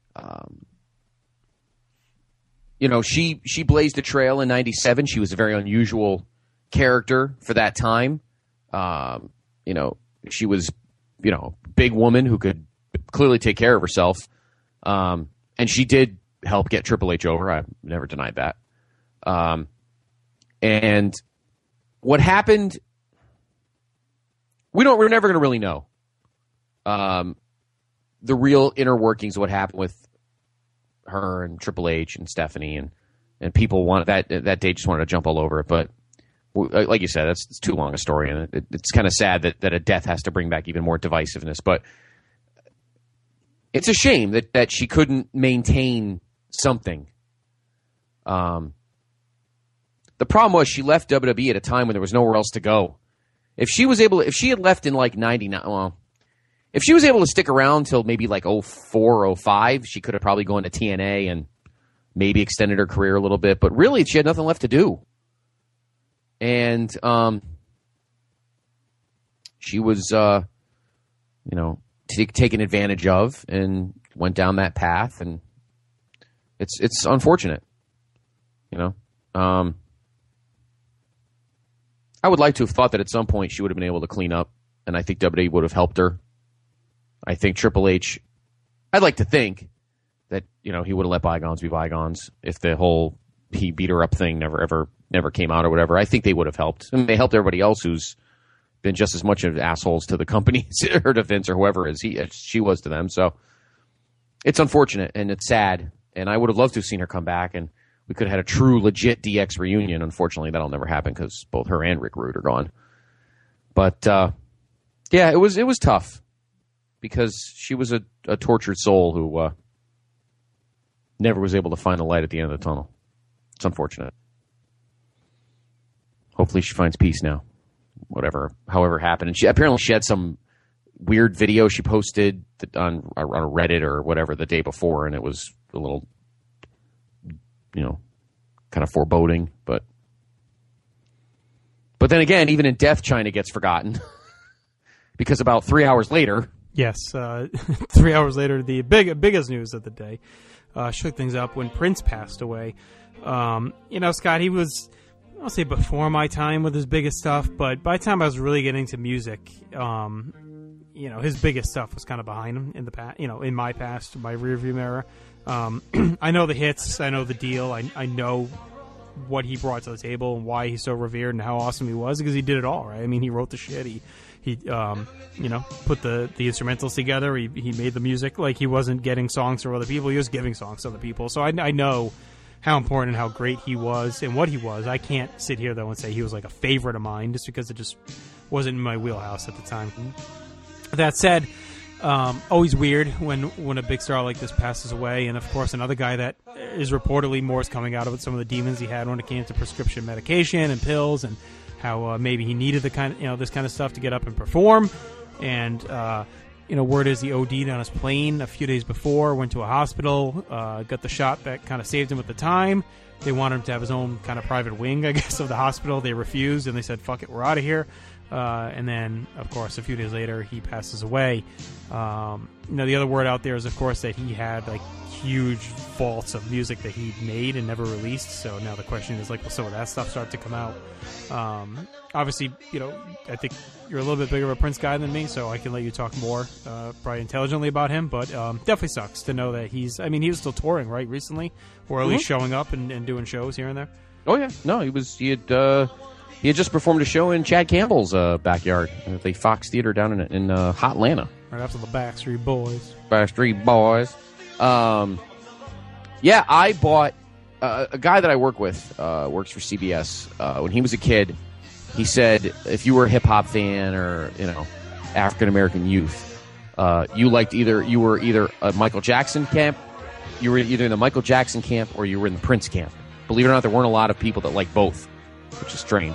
she blazed a trail in '97. She was a very unusual character for that time. She was, big woman who could clearly take care of herself, and she did help get Triple H over. I've never denied that. And what happened, we're never going to really know the real inner workings of what happened with her and Triple H and Stephanie, and people want that day just wanted to jump all over it. But like you said, it's too long a story, and it's kind of sad that a death has to bring back even more divisiveness. But it's a shame that she couldn't maintain something. The problem was she left WWE at a time when there was nowhere else to go. If she had left in like 99, well, if she was able to stick around till maybe like 04, 05, she could have probably gone to TNA and maybe extended her career a little bit, but really she had nothing left to do. And she was, taken advantage of and went down that path, and it's unfortunate, I would like to have thought that at some point she would have been able to clean up, and I think WWE would have helped her. I think Triple H, I'd like to think that, he would have let bygones be bygones if the whole he beat her up thing never came out or whatever. I think they would have helped. And they helped everybody else who's been just as much of assholes to the company or to Vince or whoever as she was to them. So it's unfortunate and it's sad. And I would have loved to have seen her come back, and we could have had a true, legit DX reunion. Unfortunately, that'll never happen because both her and Rick Rude are gone. But it was tough because she was a tortured soul who never was able to find the light at the end of the tunnel. It's unfortunate. Hopefully she finds peace now. However happened. And she had some weird video she posted on Reddit or whatever the day before, and it was a little, kind of foreboding. But then again, even in death, China gets forgotten because about 3 hours later. Yes, 3 hours later, the biggest news of the day shook things up when Prince passed away. Scott, he was, I'll say before my time with his biggest stuff, but by the time I was really getting to music, his biggest stuff was kind of behind him in the past, in my past, my rearview mirror. I know the hits, I know the deal, I know what he brought to the table and why he's so revered and how awesome he was, because he did it all, right? I mean, he wrote the shit, he put the instrumentals together, he made the music, like he wasn't getting songs from other people, he was giving songs to other people, so I know how important and how great he was and what he was. I can't sit here, though, and say he was like a favorite of mine just because it just wasn't in my wheelhouse at the time. That said, always weird when a big star like this passes away. And, of course, another guy that is reportedly more is coming out of it, some of the demons he had when it came to prescription medication and pills, and how maybe he needed this kind of stuff to get up and perform. And word is he OD'd on his plane a few days before, went to a hospital, got the shot that kind of saved him at the time. They wanted him to have his own kind of private wing, I guess, of the hospital. They refused, and they said, fuck it, we're out of here. And then, of course, a few days later, he passes away. The other word out there is, of course, that he had, like, huge vaults of music that he made and never released. So now the question is, like, well, so will that stuff start to come out? Obviously, I think you're a little bit bigger of a Prince guy than me, so I can let you talk more, probably intelligently about him. But definitely sucks to know that he was still touring, right, recently? Or at least showing up and doing shows here and there? Oh, yeah. No, he had just performed a show in Chad Campbell's backyard at the Fox Theater down in Hotlanta. Right after the Backstreet Boys. Backstreet Boys. I bought a guy that I work with, works for CBS. When he was a kid, he said if you were a hip hop fan or African American youth, you were either a Michael Jackson camp, you were either in the Michael Jackson camp or you were in the Prince camp. Believe it or not, there weren't a lot of people that liked both, which is strange.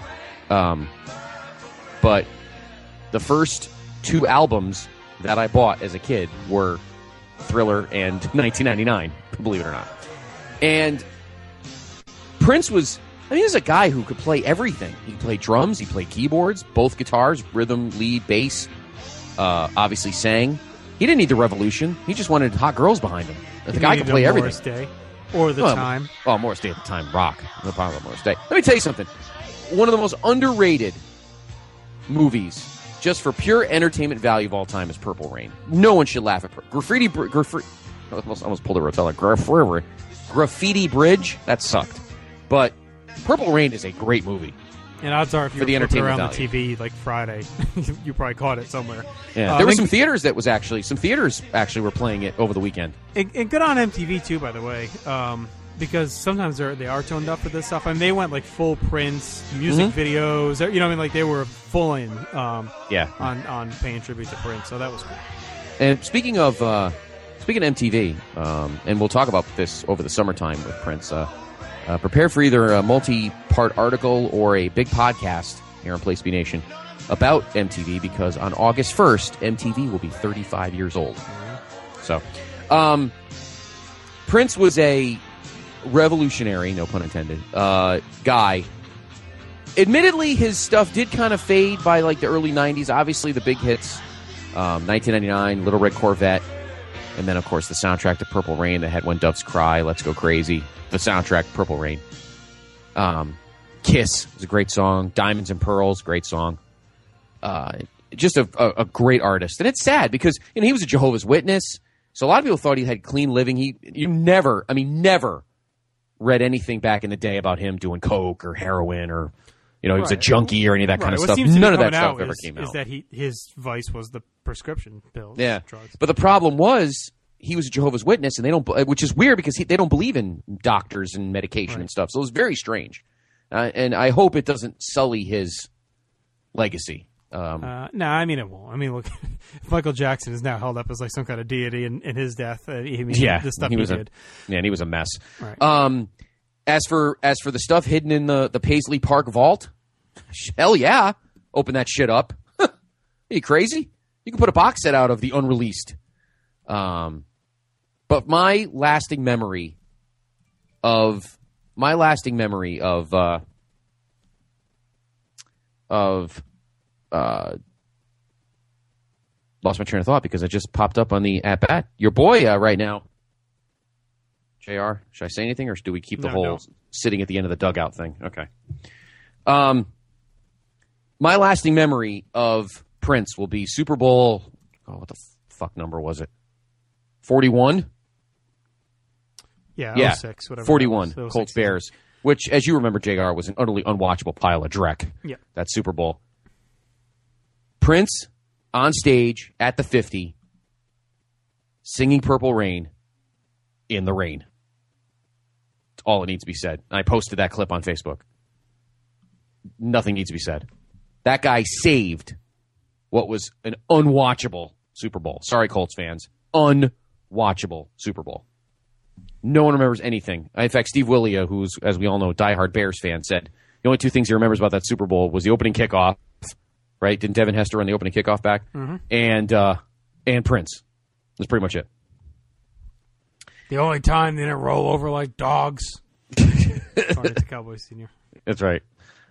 But the first two albums that I bought as a kid were Thriller and 1999, believe it or not. And Prince was, he was a guy who could play everything. He played drums, he played keyboards, both guitars, rhythm, lead, bass, obviously sang. He didn't need the revolution. He just wanted hot girls behind him. The guy could play everything. Morris Day or the time. Well, Morris Day at the time, rock. No problem with Morris Day. Let me tell you something. One of the most underrated movies, just for pure entertainment value of all time, is Purple Rain. No one should laugh at Graffiti. I almost pulled a Rotella. Graffiti Bridge. That sucked. But Purple Rain is a great movie. And odds are, if you were around the TV like Friday, you probably caught it somewhere. Yeah, there were some theaters actually were playing it over the weekend. And good on MTV too, by the way. Because sometimes they are toned up with this stuff. I mean, they went like full Prince music videos. Like they were full in on paying tribute to Prince. So that was cool. And speaking of MTV, and we'll talk about this over the summertime with Prince. Prepare for either a multi-part article or a big podcast here on Place B Nation about MTV, because on August 1st, MTV will be 35 years old. So, Prince was a revolutionary, no pun intended, guy. Admittedly, his stuff did kind of fade by like the early 90s. Obviously, the big hits, 1999, Little Red Corvette, and then, of course, the soundtrack to Purple Rain that had When Doves Cry, Let's Go Crazy, the soundtrack, Purple Rain. Kiss was a great song. Diamonds and Pearls, great song. Just a great artist. And it's sad because he was a Jehovah's Witness, so a lot of people thought he had clean living. You never read anything back in the day about him doing coke or heroin or... he was a junkie or any of that kind of stuff. None of that stuff ever came out. Is that his vice was the prescription pills? Yeah, drugs. But the problem was he was a Jehovah's Witness, and they don't, which is weird because they don't believe in doctors and medication and stuff. So it was very strange, and I hope it doesn't sully his legacy. No, I mean it won't. I mean, look, if Michael Jackson is now held up as like some kind of deity in his death, the stuff he did. And he was a mess. Right. As for the stuff hidden in the Paisley Park vault, hell yeah, open that shit up. Are you crazy? You can put a box set out of the unreleased. But my lasting memory of lost my train of thought because it just popped up on the at bat. Your boy right now. JR, should I say anything, or do we keep the whole sitting at the end of the dugout thing? Okay. My lasting memory of Prince will be Super Bowl. Oh, what the fuck number was it? 41. Yeah, 06, whatever. 41. Colts Bears, which, as you remember, JR, was an utterly unwatchable pile of dreck. Yeah, that Super Bowl. Prince on stage at the 50, singing "Purple Rain" in the rain. All it needs to be said. I posted that clip on Facebook. Nothing needs to be said. That guy saved what was an unwatchable Super Bowl. Sorry, Colts fans. Unwatchable Super Bowl. No one remembers anything. In fact, Steve Willia, who's, as we all know, a diehard Bears fan, said the only two things he remembers about that Super Bowl was the opening kickoff, right? Didn't Devin Hester run the opening kickoff back? Mm-hmm. And Prince. That's pretty much it. The only time they didn't roll over like dogs. According to Cowboys Senior. That's right.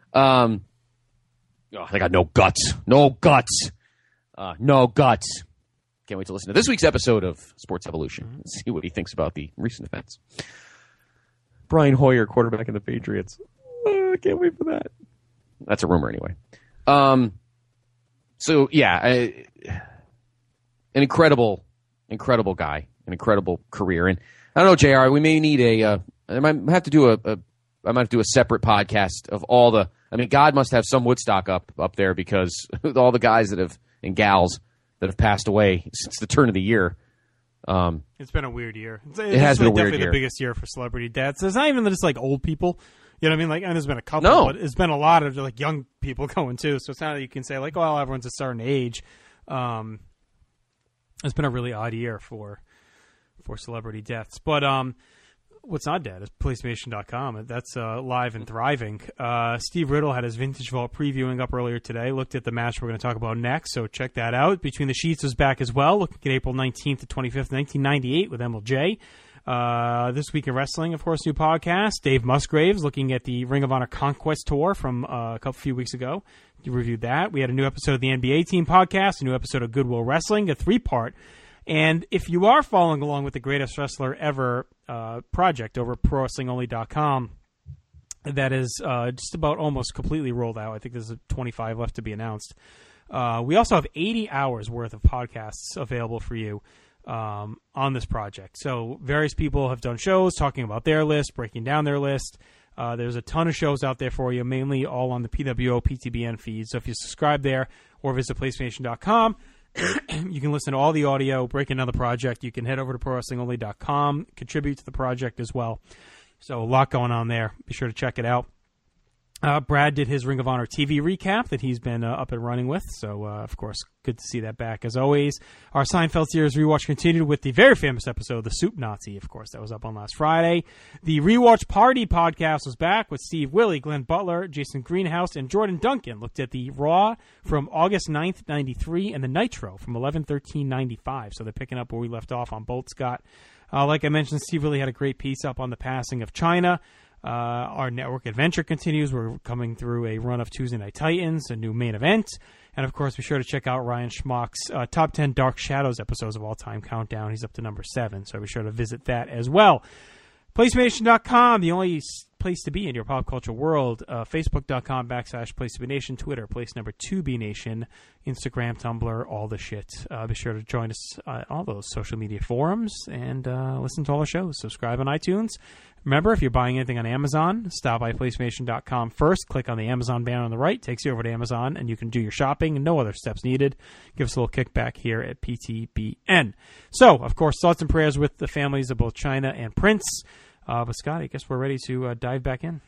They got no guts. No guts. No guts. Can't wait to listen to this week's episode of Sports Evolution and see what he thinks about the recent events. Brian Hoyer, quarterback of the Patriots. I can't wait for that. That's a rumor anyway. So, yeah, an incredible guy, an incredible career. And I don't know, JR, we may need I might have to do a separate podcast of all the, God must have some Woodstock up there because all the guys that have, and gals that have passed away since the turn of the year. It's been a weird year. It has been a weird year. Definitely the biggest year for celebrity deaths. It's not even just like old people. You know what I mean? Like, and there's been a couple, but it's been a lot of like young people going too. So it's not that you can say like, well, everyone's a certain age. It's been a really odd year for celebrity deaths. But what's not dead is PlaceNation.com. That's live and thriving. Steve Riddle had his Vintage Vault previewing up earlier today. Looked at the match we're going to talk about next, so check that out. Between the Sheets was back as well, looking at April 19th to 25th, 1998 with MLJ. This Week in Wrestling, of course, new podcast. Dave Musgraves looking at the Ring of Honor Conquest Tour from a few weeks ago. You reviewed that. We had a new episode of the NBA Team podcast, a new episode of Goodwill Wrestling, a 3-part. And if you are following along with the Greatest Wrestler Ever project over at ProWrestlingOnly.com, that is just about almost completely rolled out. I think there's 25 left to be announced. We also have 80 hours worth of podcasts available for you on this project. So various people have done shows talking about their list, breaking down their list. There's a ton of shows out there for you, mainly all on the PWO PTBN feed. So if you subscribe there or visit PlaceNation.com, you can listen to all the audio, breaking down the project. You can head over to ProWrestlingOnly.com, contribute to the project as well. So a lot going on there. Be sure to check it out. Brad did his Ring of Honor TV recap that he's been up and running with. So, of course, good to see that back as always. Our Seinfeld series rewatch continued with the very famous episode, The Soup Nazi, of course. That was up on last Friday. The Rewatch Party podcast was back with Steve Willie, Glenn Butler, Jason Greenhouse, and Jordan Duncan. Looked at the Raw from August 9th, 93, and the Nitro from 11/13/95. So they're picking up where we left off on both, Scott. Like I mentioned, Steve really had a great piece up on the passing of China. Our network adventure continues. We're coming through a run of Tuesday Night Titans, a new main event. And, of course, be sure to check out Ryan Schmock's Top 10 Dark Shadows episodes of all time countdown. He's up to number 7, so be sure to visit that as well. PlaceToBeNation.com, the only place to be in your pop culture world. Facebook.com/PlaceToBeNation, Twitter, place number 2BNation, Instagram, Tumblr, all the shit. Be sure to join us on all those social media forums and listen to all our shows. Subscribe on iTunes. Remember, if you're buying anything on Amazon, stop by PlaceToBeNation.com first. Click on the Amazon banner on the right. Takes you over to Amazon, and you can do your shopping. No other steps needed. Give us a little kickback here at PTBN. So, of course, thoughts and prayers with the families of both China and Prince. But, Scott, I guess we're ready to dive back in.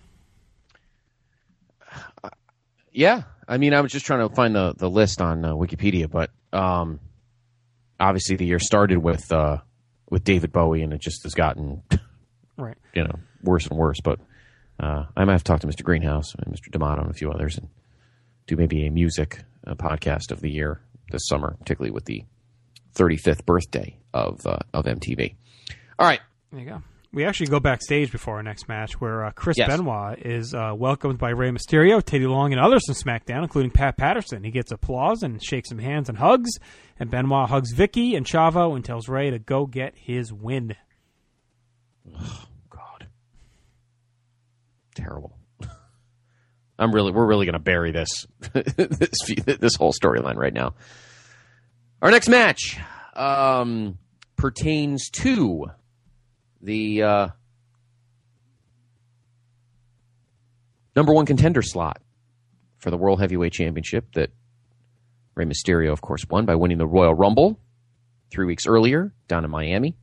Yeah. I mean, I was just trying to find the list on Wikipedia, but obviously the year started with David Bowie, and it just has gotten... Right. Worse and worse. But I might have to talk to Mr. Greenhouse and Mr. D'Amato and a few others and do maybe a music podcast of the year this summer, particularly with the 35th birthday of MTV. All right. There you go. We actually go backstage before our next match where Chris Benoit is welcomed by Rey Mysterio, Teddy Long, and others from SmackDown, including Pat Patterson. He gets applause and shakes some hands and hugs. And Benoit hugs Vicky and Chavo and tells Rey to go get his win. Oh, God. Terrible. We're really going to bury this this whole storyline right now. Our next match pertains to the number 1 contender slot for the World Heavyweight Championship that Rey Mysterio, of course, won by winning the Royal Rumble 3 weeks earlier down in Miami.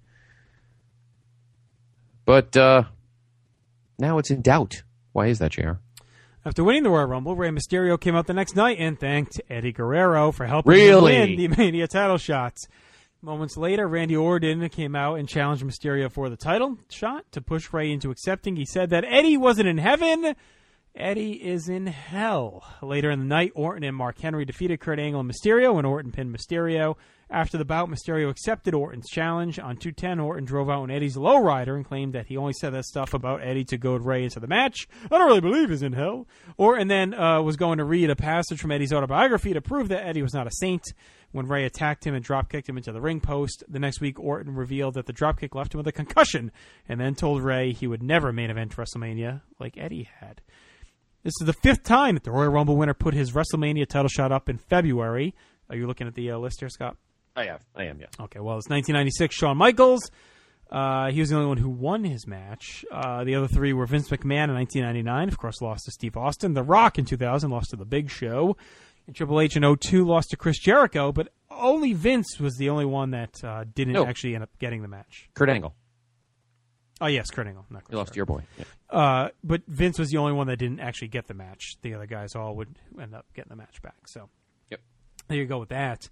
But now it's in doubt. Why is that, JR? After winning the Royal Rumble, Rey Mysterio came out the next night and thanked Eddie Guerrero for helping him win the Mania title shots. Moments later, Randy Orton came out and challenged Mysterio for the title shot to push Rey into accepting. He said that Eddie wasn't in heaven. Eddie is in hell. Later in the night, Orton and Mark Henry defeated Kurt Angle and Mysterio, and Orton pinned Mysterio. After the bout, Mysterio accepted Orton's challenge. On 210, Orton drove out in Eddie's lowrider and claimed that he only said that stuff about Eddie to goad Rey into the match. I don't really believe he's in hell. Orton then was going to read a passage from Eddie's autobiography to prove that Eddie was not a saint. When Rey attacked him and dropkicked him into the ring post, the next week Orton revealed that the dropkick left him with a concussion and then told Rey he would never main event WrestleMania like Eddie had. This is the 5th time that the Royal Rumble winner put his WrestleMania title shot up in February. Are you looking at the list here, Scott? I am, yeah. Okay, well, it's 1996, Shawn Michaels. He was the only one who won his match. The other 3 were Vince McMahon in 1999, of course, lost to Steve Austin. The Rock in 2000 lost to The Big Show. And Triple H in 2002 lost to Chris Jericho, but only Vince was the only one that didn't actually end up getting the match. Kurt Angle. Oh, yes, Kurt Angle. Not Chris you lost to your boy. Yeah. But Vince was the only one that didn't actually get the match. The other guys all would end up getting the match back. So, yep. There you go with that.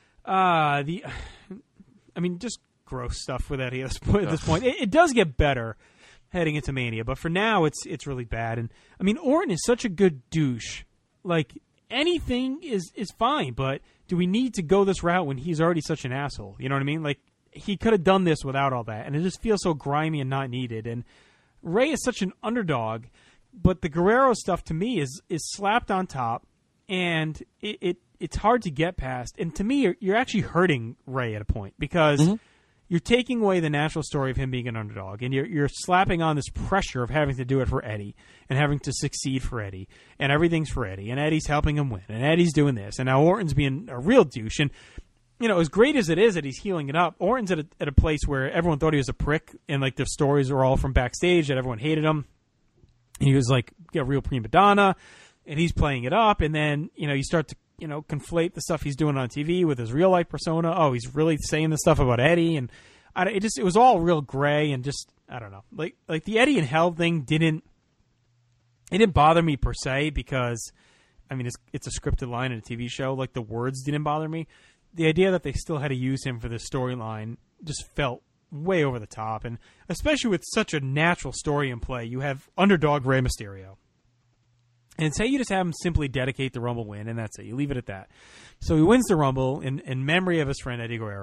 Just gross stuff with Eddie at this point. It does get better heading into Mania, but for now it's really bad. And I mean, Orton is such a good douche. Like, anything is fine, but do we need to go this route when he's already such an asshole? You know what I mean? Like, he could have done this without all that, and it just feels so grimy and not needed. And Rey is such an underdog, but the Guerrero stuff to me is slapped on top, and it's hard to get past. And to me, you're actually hurting Rey at a point because you're taking away the natural story of him being an underdog, and you're slapping on this pressure of having to do it for Eddie and having to succeed for Eddie, and everything's for Eddie, and Eddie's helping him win, and Eddie's doing this, and now Orton's being a real douche. And as great as it is that he's healing it up, Orton's at a place where everyone thought he was a prick, and like the stories are all from backstage that everyone hated him. And he was like a real prima donna, and he's playing it up, and then you start to conflate the stuff he's doing on TV with his real life persona. Oh, he's really saying the stuff about Eddie, and it was all real gray, and just I don't know, like the Eddie in hell thing didn't bother me per se because it's a scripted line in a TV show. Like the words didn't bother me. The idea that they still had to use him for this storyline just felt way over the top, and especially with such a natural story in play, you have underdog Rey Mysterio. And say you just have him simply dedicate the Rumble win, and that's it. You leave it at that. So he wins the Rumble in memory of his friend Eddie Guerrero,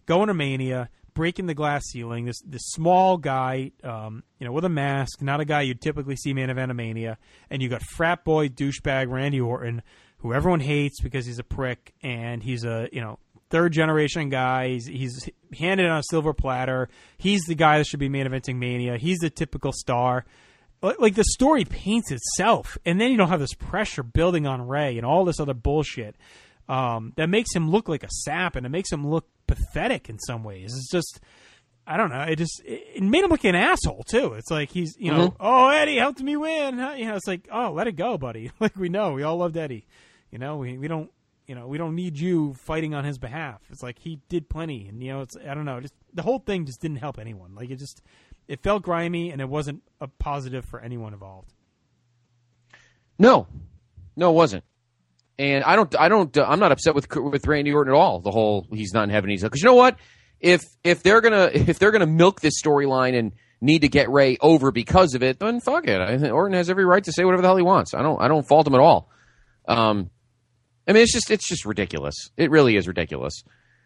going to Mania, breaking the glass ceiling. This small guy, with a mask, not a guy you'd typically see main event of Mania, and you got frat boy douchebag Randy Orton, who everyone hates because he's a prick and he's a third generation guy. He's handed on a silver platter. He's the guy that should be main eventing Mania. He's the typical star. Like, the story paints itself, and then you don't have this pressure building on Ray and all this other bullshit that makes him look like a sap, and it makes him look pathetic in some ways. It's just, I don't know. It made him look like an asshole too. It's like he's, oh, Eddie helped me win. It's like, oh, let it go, buddy. Like, we all loved Eddie. We don't need you fighting on his behalf. It's like he did plenty, and I don't know. Just the whole thing just didn't help anyone. Like, it felt grimy, and it wasn't a positive for anyone involved. No, it wasn't. And I'm not upset with Randy Orton at all. The whole he's not in heaven, because you know what? If they're gonna milk this storyline and need to get Ray over because of it, then fuck it. I think Orton has every right to say whatever the hell he wants. I don't fault him at all. I mean, it's just ridiculous. It really is ridiculous.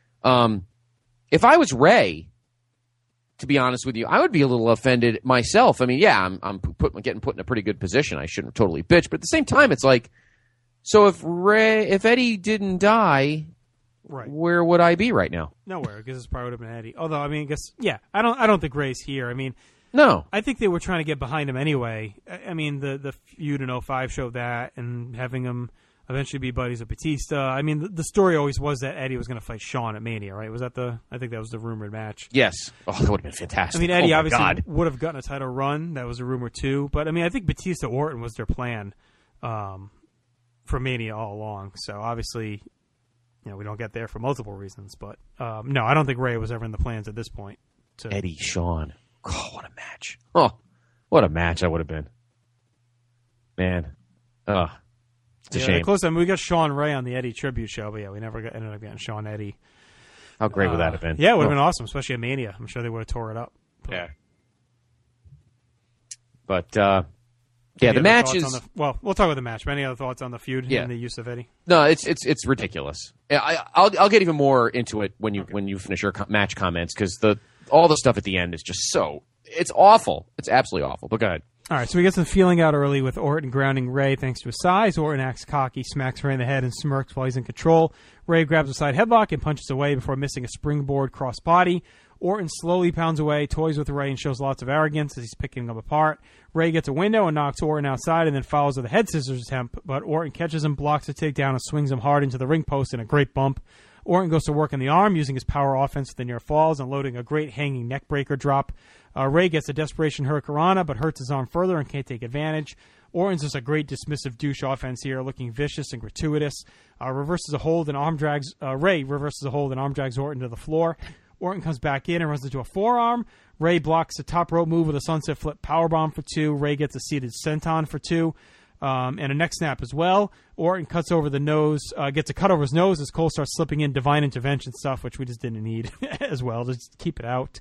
If I was Ray, to be honest with you, I would be a little offended myself. I mean, yeah, I'm getting put in a pretty good position. I shouldn't totally bitch, but at the same time, it's like, so if Eddie didn't die, right, where would I be right now? Nowhere, because this probably would have been Eddie. Although, I mean, I guess, yeah, I don't think Ray's here. I mean, no, I think they were trying to get behind him anyway. I mean, the feud in 05 showed that, and having him eventually be buddies with Batista. I mean, the story always was that Eddie was going to fight Shawn at Mania, right? Was that I think that was the rumored match. Yes. Oh, that would have been fantastic. I mean, Eddie obviously would have gotten a title run. That was a rumor too. But I mean, I think Batista Orton was their plan for Mania all along. So obviously, we don't get there for multiple reasons. But no, I don't think Ray was ever in the plans at this point. Eddie, Shawn. Oh, what a match. Oh, what a match that would have been. Man. It's a shame. Close time. We got Shawn Ray on the Eddie tribute show, but yeah, we never ended up getting Shawn Eddie. How great would that have been? Yeah, it would have been awesome, especially at Mania. I'm sure they would have tore it up. Yeah. But, the match is... we'll talk about the match, but any other thoughts on the feud and the use of Eddie? No, it's ridiculous. I'll get even more into it when you finish your match comments, because all the stuff at the end is just so... It's awful. It's absolutely awful, but go ahead. All right, so we get some feeling out early with Orton grounding Ray thanks to his size. Orton acts cocky, smacks Ray in the head, and smirks while he's in control. Ray grabs a side headlock and punches away before missing a springboard crossbody. Orton slowly pounds away, toys with Ray, and shows lots of arrogance as he's picking him apart. Ray gets a window and knocks Orton outside and then follows with a head scissors attempt, but Orton catches him, blocks a takedown, and swings him hard into the ring post in a great bump. Orton goes to work on the arm, using his power offense with the near falls and loading a great hanging neckbreaker drop. Ray gets a desperation hurricanrana, but hurts his arm further and can't take advantage. Orton's just a great dismissive douche offense here, looking vicious and gratuitous. Ray reverses a hold and arm drags Orton to the floor. Orton comes back in and runs into a forearm. Ray blocks a top rope move with a sunset flip powerbomb for 2. Ray gets a seated senton for 2. And a neck snap as well. Orton cuts over the nose, gets a cut over his nose as Cole starts slipping in divine intervention stuff, which we just didn't need as well. Just keep it out.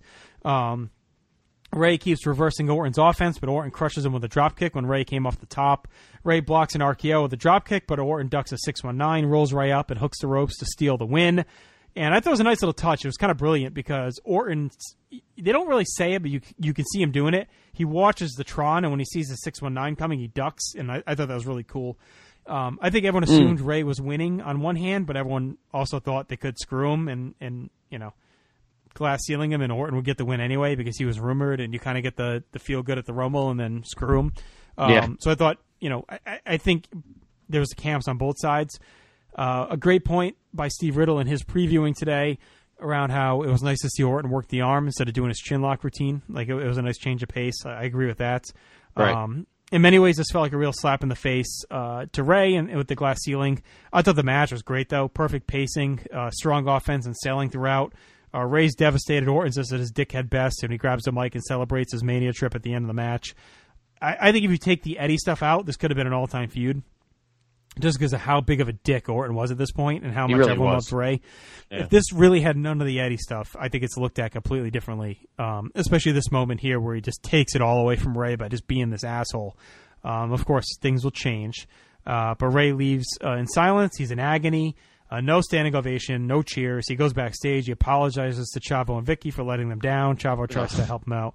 Ray keeps reversing Orton's offense, but Orton crushes him with a dropkick when Ray came off the top. Ray blocks an RKO with a dropkick, but Orton ducks a 619, rolls Ray up, and hooks the ropes to steal the win. And I thought it was a nice little touch. It was kind of brilliant because Orton, they don't really say it, but you can see him doing it. He watches the Tron, and when he sees the 619 coming, he ducks, and I thought that was really cool. I think everyone assumed Ray was winning on one hand, but everyone also thought they could screw him and glass ceiling him, and Orton would get the win anyway because he was rumored, and you kind of get the feel good at the Rumble and then screw him. So I thought, I think there was the camps on both sides. A great point by Steve Riddle in his previewing today around how it was nice to see Orton work the arm instead of doing his chin lock routine. Like, it was a nice change of pace. I agree with that. Right. In many ways, this felt like a real slap in the face to Ray and with the glass ceiling. I thought the match was great, though. Perfect pacing, strong offense, and selling throughout. Ray's devastated. Orton's just at his dickhead best, and he grabs the mic and celebrates his Mania trip at the end of the match. I think if you take the Eddie stuff out, this could have been an all-time feud. Just because of how big of a dick Orton was at this point and how much really everyone loves Ray. Yeah. If this really had none of the Eddie stuff, I think it's looked at completely differently, especially this moment here where he just takes it all away from Ray by just being this asshole. Of course, things will change. But Ray leaves in silence. He's in agony. No standing ovation, no cheers. He goes backstage. He apologizes to Chavo and Vicky for letting them down. Chavo tries to help him out.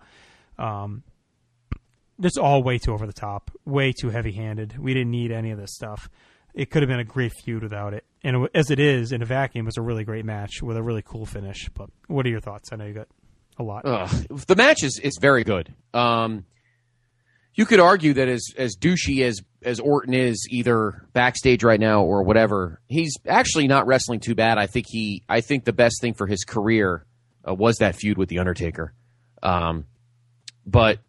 It's all way too over the top, way too heavy-handed. We didn't need any of this stuff. It could have been a great feud without it. And as it is, in a vacuum, it's a really great match with a really cool finish. But what are your thoughts? I know you got a lot. The match is very good. You could argue that as douchey as Orton is, either backstage right now or whatever, he's actually not wrestling too bad. I think the best thing for his career was that feud with The Undertaker. But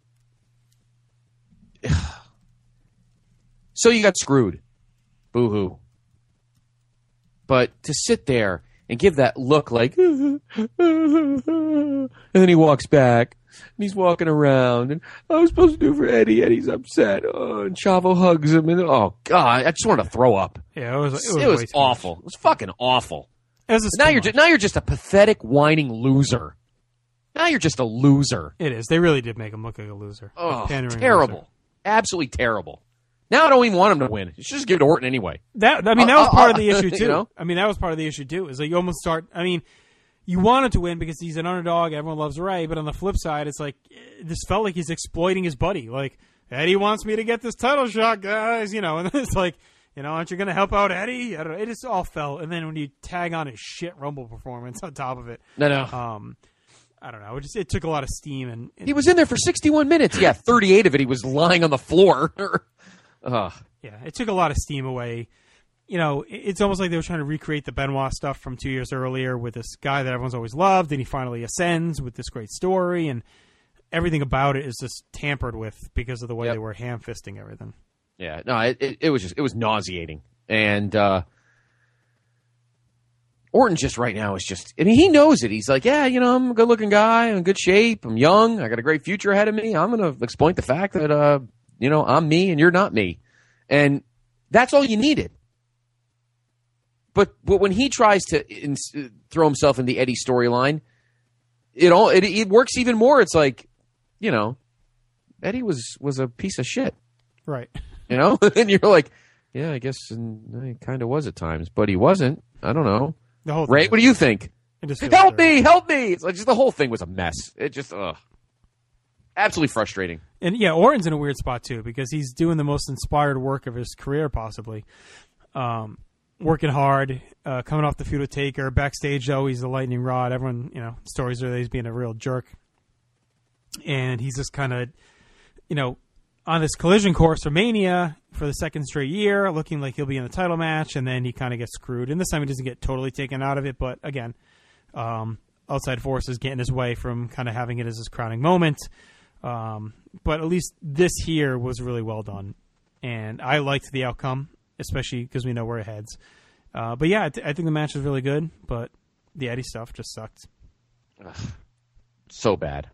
so you got screwed. Boo-hoo. But to sit there and give that look like, and then he walks back, and he's walking around, and I was supposed to do for Eddie. Eddie's upset. Oh, and Chavo hugs him, and oh god, I just wanted to throw up. Yeah, it was awful. It was fucking awful. Now you're just a pathetic, whining loser. Now you're just a loser. It is. They really did make him look like a loser. Oh, terrible. Loser. Absolutely terrible. Now I don't even want him to win. You should just give it to Orton anyway. That was part of the issue too. You know? I mean, that was part of the issue too. Is like you almost start. I mean, you want him to win because he's an underdog. Everyone loves Ray. But on the flip side, it's like this felt like he's exploiting his buddy. Like Eddie wants me to get this title shot, guys. You know, and it's like, you know, aren't you going to help out Eddie? I don't know. It just all fell. And then when you tag on his shit Rumble performance on top of it, no. I don't know. It took a lot of steam, and he was in there for 61 minutes. Yeah, 38 of it he was lying on the floor. Yeah, it took a lot of steam away. You know, it's almost like they were trying to recreate the Benoit stuff from 2 years earlier with this guy that everyone's always loved, and he finally ascends with this great story, and everything about it is just tampered with because of the way they were ham-fisting everything. Yeah, no, it was nauseating. And Orton just right now is just, I mean, he knows it. He's like, yeah, you know, I'm a good-looking guy. I'm in good shape. I'm young. I got a great future ahead of me. I'm going to exploit the fact that, you know, I'm me and you're not me. And that's all you needed. But when he tries to throw himself in the Eddie storyline, it works even more. It's like, you know, Eddie was a piece of shit. Right. You know? And you're like, yeah, I guess he kind of was at times, but he wasn't. I don't know. Ray, what do you think? Help me! It's like just the whole thing was a mess. It just, absolutely frustrating. And yeah, Orton's in a weird spot too because he's doing the most inspired work of his career, possibly. Working hard, coming off the feud with Taker. Backstage, though, he's the lightning rod. Everyone, you know, stories are that he's being a real jerk. And he's just kind of, you know, on this collision course for Mania for the second straight year, looking like he'll be in the title match, and then he kind of gets screwed. And this time he doesn't get totally taken out of it, but again, outside forces get in his way from kind of having it as his crowning moment. But at least this here was really well done. And I liked the outcome, especially because we know where it heads. But yeah, I think the match was really good, but the Eddie stuff just sucked. So bad.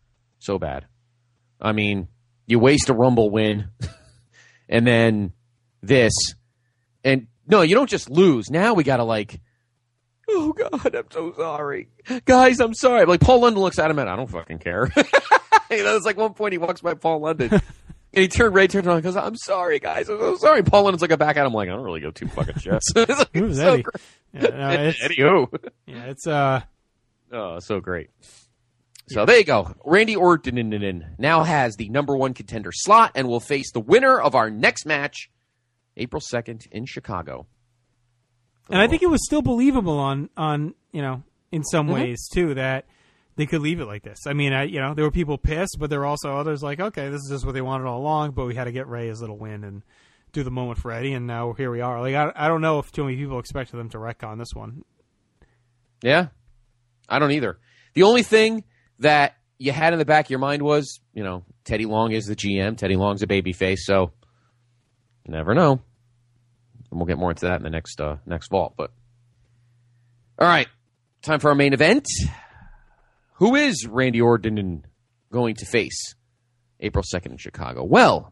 I mean, you waste a Rumble win, and then this. And no, you don't just lose. Now we got to like, oh, God, I'm so sorry. Guys, I'm sorry. Like, Paul London looks at him and I don't fucking care. You know, it's like one point he walks by Paul London. And Ray turns around and goes, I'm sorry, guys. I'm so sorry. Paul London's like back at him like, I don't really go too fucking shit. Like, who's Eddie? Yeah, no, Eddie who? Yeah, it's oh, so great. So there you go. Randy Orton now has the number one contender slot and will face the winner of our next match April 2nd in Chicago. And I think it was still believable on you know, in some ways too, that they could leave it like this. I mean, you know, there were people pissed, but there were also others like, okay, this is just what they wanted all along, but we had to get Ray his little win and do the moment for Eddie, and now here we are. Like, I don't know if too many people expected them to wreck on this one. Yeah, I don't either. The only thing that you had in the back of your mind was, you know, Teddy Long is the GM. Teddy Long's a babyface, so you never know. And we'll get more into that in the next vault. But all right, time for our main event. Who is Randy Orton going to face April 2nd in Chicago? Well,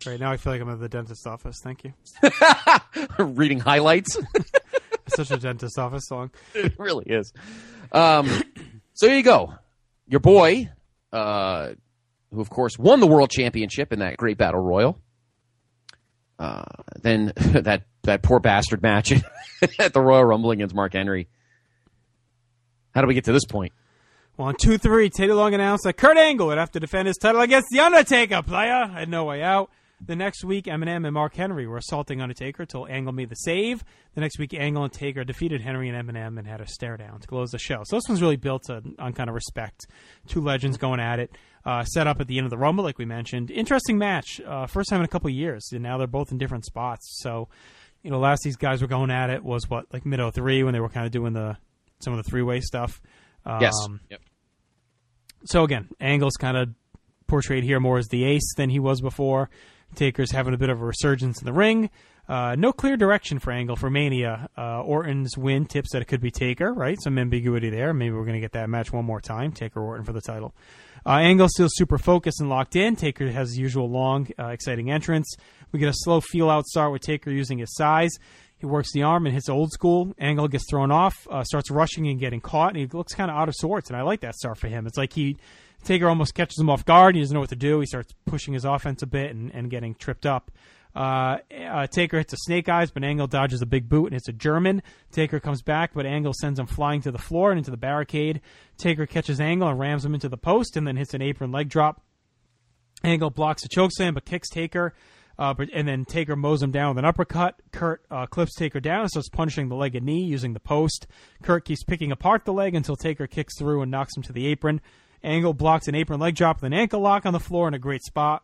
Right now, I feel like I'm at the dentist's office. Thank you. Reading highlights. Such a dentist's office song. It really is. So here you go. Your boy, who of course won the world championship in that great battle royal. Then that poor bastard match at the Royal Rumble against Mark Henry. How do we get to this point? Well, on 2-3, Teddy Long announced that Kurt Angle would have to defend his title against The Undertaker, player. Had no way out. The next week, Eminem and Mark Henry were assaulting Undertaker until Angle made the save. The next week, Angle and Taker defeated Henry and Eminem and had a stare down to close the show. So this one's really built on kind of respect. Two legends going at it. Set up at the end of the Rumble, like we mentioned. Interesting match. First time in a couple of years. And now they're both in different spots. So, last these guys were going at it was, like mid-03 when they were kind of doing some of the three-way stuff. Yes. Yep. So again, Angle's kind of portrayed here more as the ace than he was before. Taker's having a bit of a resurgence in the ring. No clear direction for Angle for Mania. Orton's win tips that it could be Taker, right? Some ambiguity there. Maybe we're going to get that match one more time. Taker Orton for the title. Angle still super focused and locked in. Taker has his usual long, exciting entrance. We get a slow feel-out start with Taker using his size. He works the arm and hits old school. Angle gets thrown off, starts rushing and getting caught, and he looks kind of out of sorts, and I like that start for him. It's like Taker almost catches him off guard. He doesn't know what to do. He starts pushing his offense a bit and getting tripped up. Taker hits a snake eyes, but Angle dodges a big boot and hits a German. Taker comes back, but Angle sends him flying to the floor and into the barricade. Taker catches Angle and rams him into the post and then hits an apron leg drop. Angle blocks a chokeslam but kicks Taker. And then Taker mows him down with an uppercut. Kurt clips Taker down and starts punishing the leg and knee using the post. Kurt keeps picking apart the leg until Taker kicks through and knocks him to the apron. Angle blocks an apron leg drop with an ankle lock on the floor in a great spot.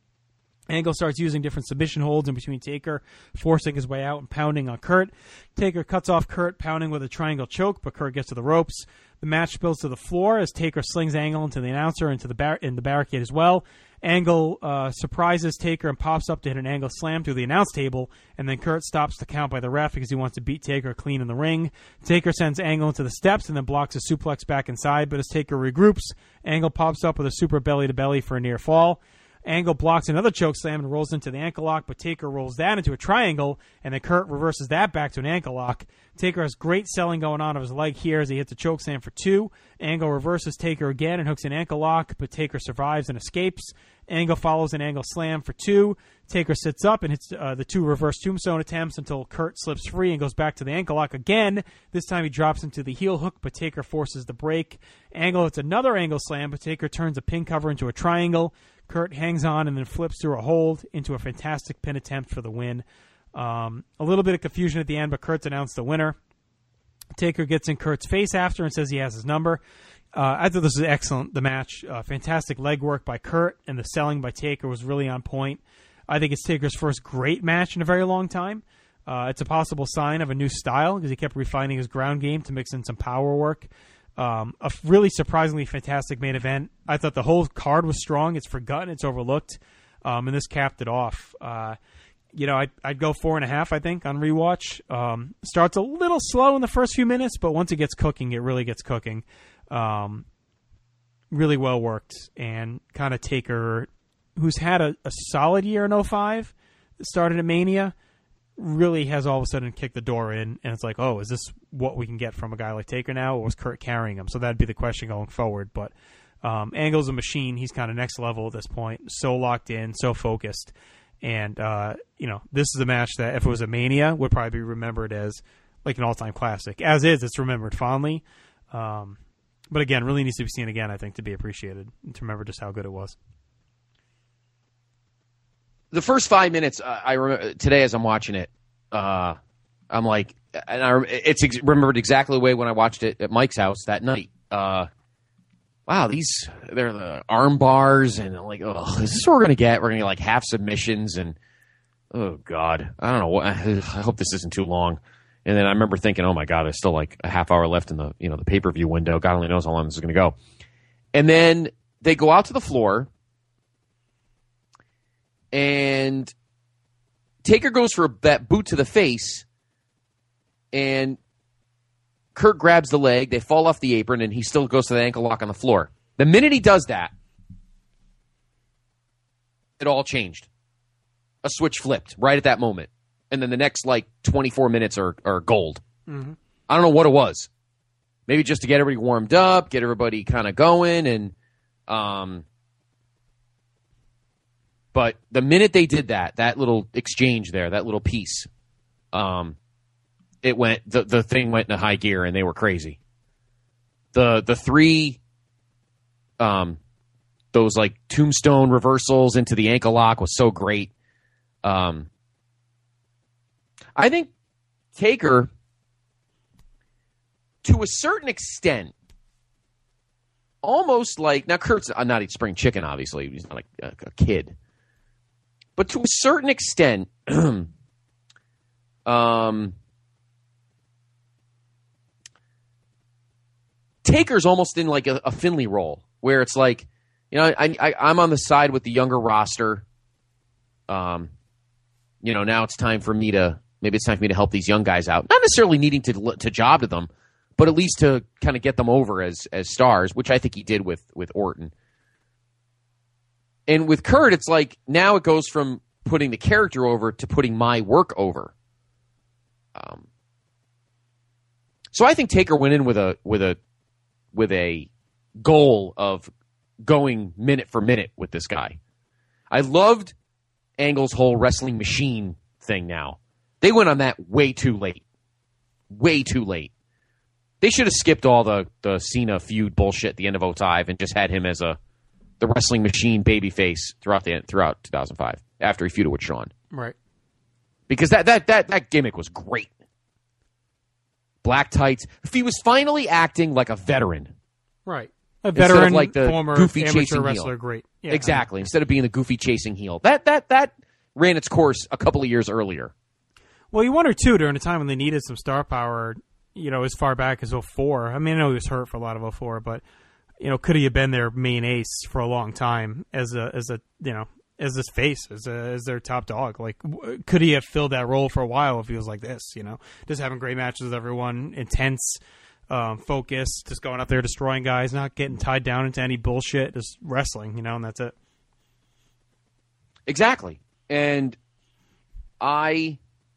Angle starts using different submission holds in between Taker, forcing his way out and pounding on Kurt. Taker cuts off Kurt, pounding with a triangle choke, but Kurt gets to the ropes. The match spills to the floor as Taker slings Angle into the announcer and in the barricade as well. Angle surprises Taker and pops up to hit an Angle slam through the announce table, and then Kurt stops the count by the ref because he wants to beat Taker clean in the ring. Taker sends Angle into the steps and then blocks a suplex back inside, but as Taker regroups, Angle pops up with a super belly-to-belly for a near fall. Angle blocks another choke slam and rolls into the ankle lock, but Taker rolls that into a triangle, and then Kurt reverses that back to an ankle lock. Taker has great selling going on of his leg here as he hits a choke slam for 2. Angle reverses Taker again and hooks an ankle lock, but Taker survives and escapes. Angle follows an Angle slam for 2. Taker sits up and hits the 2 reverse tombstone attempts until Kurt slips free and goes back to the ankle lock again. This time he drops him to the heel hook, but Taker forces the break. Angle hits another Angle slam, but Taker turns a pin cover into a triangle. Kurt hangs on and then flips through a hold into a fantastic pin attempt for the win. A little bit of confusion at the end, but Kurt's announced the winner. Taker gets in Kurt's face after and says he has his number. I thought this was excellent, the match. Fantastic leg work by Kurt, and the selling by Taker was really on point. I think it's Taker's first great match in a very long time. It's a possible sign of a new style because he kept refining his ground game to mix in some power work. A really surprisingly fantastic main event. I thought the whole card was strong. It's forgotten. It's overlooked. And this capped it off. I'd go 4.5, I think, on rewatch. Starts a little slow in the first few minutes, but once it gets cooking, it really gets cooking. Really well worked. And kind of Taker, who's had a solid year in 05, started at Mania, really has all of a sudden kicked the door in, and it's like, oh, is this what we can get from a guy like Taker now, or was Kurt carrying him? So that'd be the question going forward. But Angle's a machine. He's kind of next level at this point. So locked in, so focused. And, this is a match that, if it was a Mania, would probably be remembered as like an all-time classic. As is, it's remembered fondly. But again, really needs to be seen again, I think, to be appreciated and to remember just how good it was. The first 5 minutes, I remember today as I'm watching it, I'm like, and it's remembered exactly the way when I watched it at Mike's house that night. Wow, they're the arm bars, and I'm like, oh, is this what we're gonna get? We're gonna get like half submissions, and oh god, I don't know. I hope this isn't too long. And then I remember thinking, oh my god, there's still like a half hour left in the the pay-per-view window. God only knows how long this is gonna go. And then they go out to the floor. And Taker goes for that boot to the face, and Kurt grabs the leg. They fall off the apron, and he still goes to the ankle lock on the floor. The minute he does that, it all changed. a switch flipped right at that moment. And then the next, 24 minutes are gold. Mm-hmm. I don't know what it was. Maybe just to get everybody warmed up, get everybody kind of going. And but the minute they did that little exchange there, that little piece, the thing went into high gear and they were crazy. The three, those tombstone reversals into the ankle lock was so great. I think Taker, to a certain extent, almost now Kurt's not a spring chicken, obviously. He's not a kid. But to a certain extent, Taker's almost in a Finley role, where it's I'm on the side with the younger roster. Now it's time for me to help these young guys out. Not necessarily needing to job to them, but at least to kind of get them over as stars, which I think he did with Orton. And with Kurt, it's now it goes from putting the character over to putting my work over. So I think Taker went in with a goal of going minute for minute with this guy. I loved Angle's whole wrestling machine thing now. They went on that way too late. Way too late. They should have skipped all the Cena feud bullshit at the end of 2005 and just had him as the wrestling machine babyface throughout 2005 after he feuded with Shawn. Right. Because that gimmick was great. Black tights. If he was finally acting like a veteran. Right. A veteran, instead of the former goofy amateur chasing wrestler, heel. great. Yeah, exactly. Instead of being the goofy chasing heel. That ran its course a couple of years earlier. Well, you wonder, too, during a time when they needed some star power, as far back as 2004. I mean, I know he was hurt for a lot of 2004, but, could he have been their main ace for a long time as this face, as their top dog? Could he have filled that role for a while if he was like this, just having great matches with everyone, intense, focus, just going out there destroying guys, not getting tied down into any bullshit, just wrestling, and that's it. Exactly. And I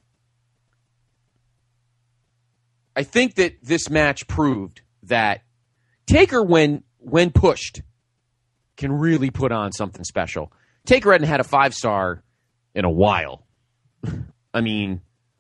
think that this match proved that Taker, when pushed, can really put on something special. Taker hadn't had a 5-star in a while. I mean,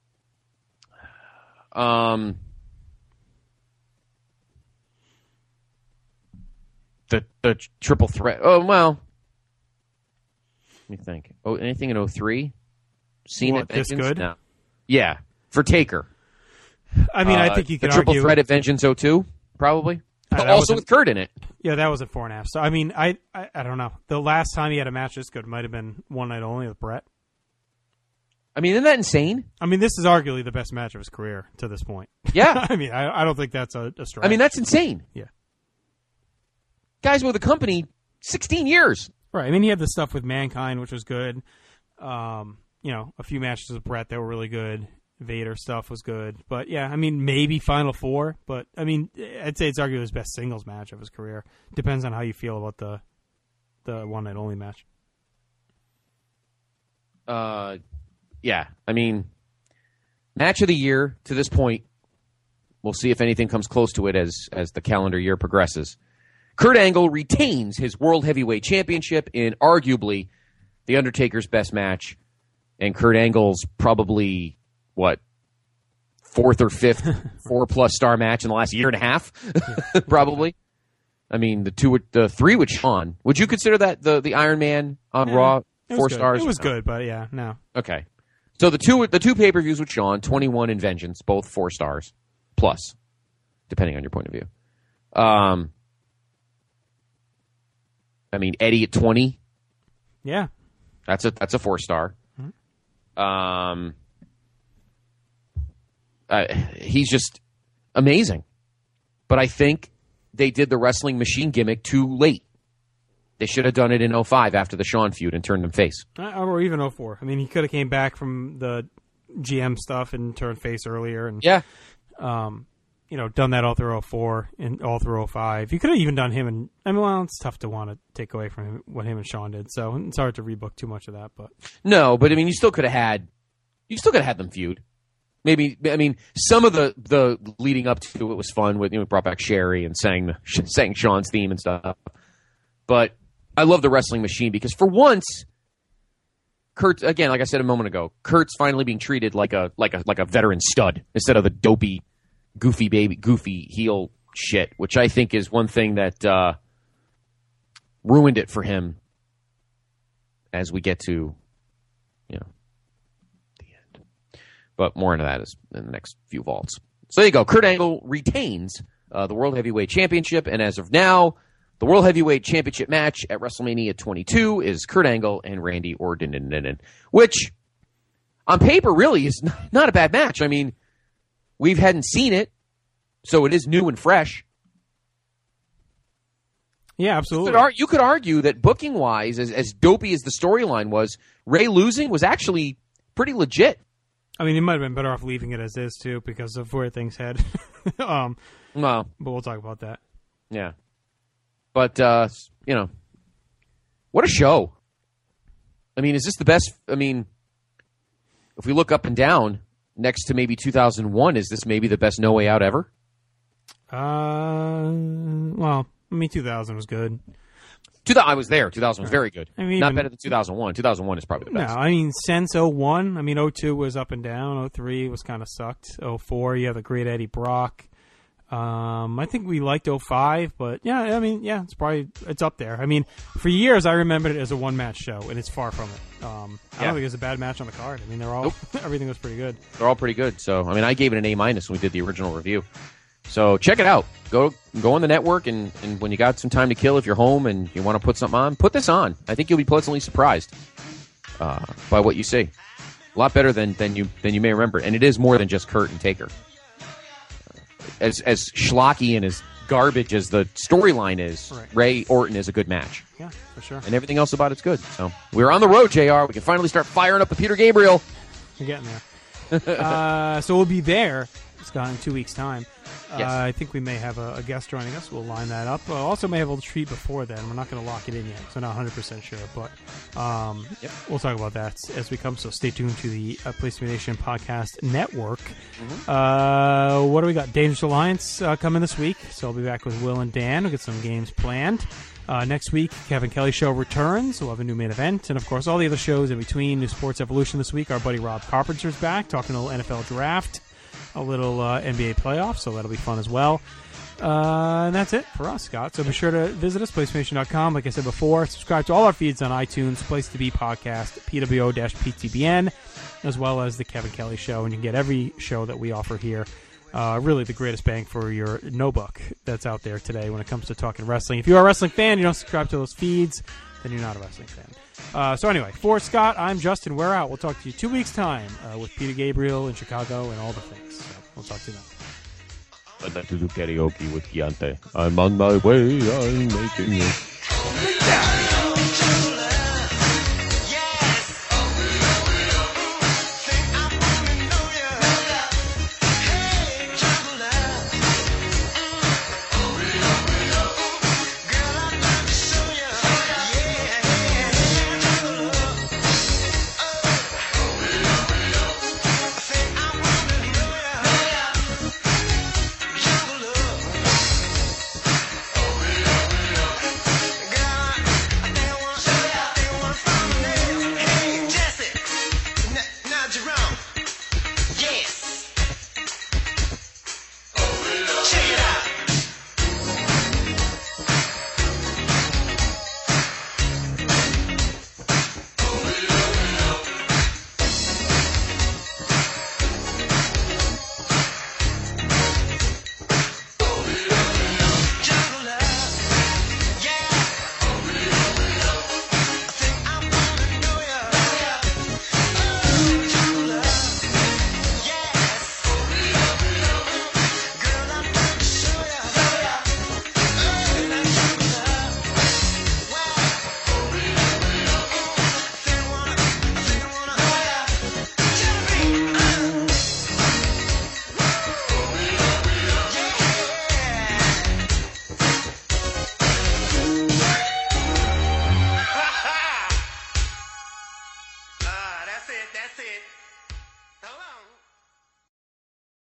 the triple threat. Oh, well, let me think. Oh, anything in 2003? Seen it this good? No. Yeah, for Taker. I mean, I think you could the triple argue threat at Vengeance 2002, probably. Also with Kurt in it. Yeah, that was at 4.5. So I mean, I don't know. The last time he had a match this good might have been One Night Only with Brett. I mean, isn't that insane? I mean, this is arguably the best match of his career to this point. Yeah. I mean, I don't think that's a stretch. I mean, that's insane. Yeah. Guys with the company 16 years. Right. I mean, he had the stuff with Mankind, which was good. A few matches with Brett that were really good. Vader stuff was good. But, yeah, I mean, maybe Final Four. But, I mean, I'd say it's arguably his best singles match of his career. Depends on how you feel about the One Night Only match. Yeah. I mean, match of the year to this point. We'll see if anything comes close to it as the calendar year progresses. Kurt Angle retains his World Heavyweight Championship in arguably The Undertaker's best match. And Kurt Angle's probably, fourth or fifth 4+ star match in the last year and a half, probably. I mean, the 3 with Shawn. Would you consider that the Iron Man on Raw 4 stars? It was good, but yeah, no. Okay, so the two pay-per-views with Shawn, 21 and Vengeance, both 4 stars plus, depending on your point of view. I mean, Eddie at 20. Yeah, that's a 4-star. Mm-hmm. He's just amazing. But I think they did the wrestling machine gimmick too late. They should have done it in 2005 after the Shawn feud and turned him face. Or even 2004. I mean, he could have came back from the GM stuff and turned face earlier. And yeah. done that all through 04 and all through 05. You could have even done him and it's tough to want to take away from him what him and Shawn did. So it's hard to rebook too much of that. But no, but I mean, you still could have had them feud. Maybe some of the leading up to it was fun with brought back Sherry and sang Shawn's theme and stuff. But I love the Wrestling Machine because for once, Kurt, again, like I said a moment ago, Kurt's finally being treated like a veteran stud instead of the dopey, goofy heel shit, which I think is one thing that ruined it for him as we get to, the end. But more into that is in the next few vaults. So there you go. Kurt Angle retains the World Heavyweight Championship, and as of now, the World Heavyweight Championship match at WrestleMania 22 is Kurt Angle and Randy Orton, which on paper really is not a bad match. I mean, we hadn't seen it, so it is new and fresh. Yeah, absolutely. You could argue that booking-wise, as dopey as the storyline was, Ray losing was actually pretty legit. I mean, he might have been better off leaving it as is, too, because of where things head. But we'll talk about that. Yeah. But, what a show. I mean, is this the best? I mean, if we look up and down, next to maybe 2001, is this maybe the best No Way Out ever? 2000 was good. I was there. 2000 was very good. I mean, not better than 2001. 2001 is probably the best. No, I mean, since 01, 02 was up and down. 03 was kind of sucked. 04, you have the great Eddie Brock. I think we liked 05, but it's up there. I mean, for years I remembered it as a one-match show, and it's far from it. I don't think there's a bad match on the card. I mean, everything was pretty good. They're all pretty good. So, I mean, I gave it an A- when we did the original review. So check it out. Go on the network, and when you got some time to kill, if you're home and you want to put something on, put this on. I think you'll be pleasantly surprised by what you see. A lot better than you may remember, and it is more than just Kurt and Taker. As schlocky and as garbage as the storyline is, right. Ray Orton is a good match. Yeah, for sure. And everything else about it's good. So we're on the road, JR. We can finally start firing up the Peter Gabriel. We're getting there. So we'll be there, Scott, in 2 weeks' time. Yes. I think we may have a guest joining us. We'll line that up. Also may have a treat before then. We're not going to lock it in yet, so not 100% sure. But we'll talk about that as we come. So stay tuned to the Place to Be Nation podcast network. Mm-hmm. What do we got? Dangerous Alliance coming this week. So I'll be back with Will and Dan. We'll get some games planned. Next week, Kevin Kelly Show returns. We'll have a new main event. And, of course, all the other shows in between. New Sports Evolution this week. Our buddy Rob Carpenter's back talking a little NFL draft. A little NBA playoffs, so that'll be fun as well. And that's it for us, Scott. So be sure to visit us, PlayStation.com. Like I said before, subscribe to all our feeds on iTunes, Place to Be Podcast, PWO-PTBN, as well as The Kevin Kelly Show. And you can get every show that we offer here. Really the greatest bang for your no-buck that's out there today when it comes to talking wrestling. If you are a wrestling fan, you don't subscribe to those feeds, then you're not a wrestling fan. So anyway, for Scott, I'm Justin. We're out. We'll talk to you 2 weeks' time with Peter Gabriel in Chicago and all the things. So we'll talk to you then. I'd like to do karaoke with Keontae. I'm on my way. I'm making it. That's it.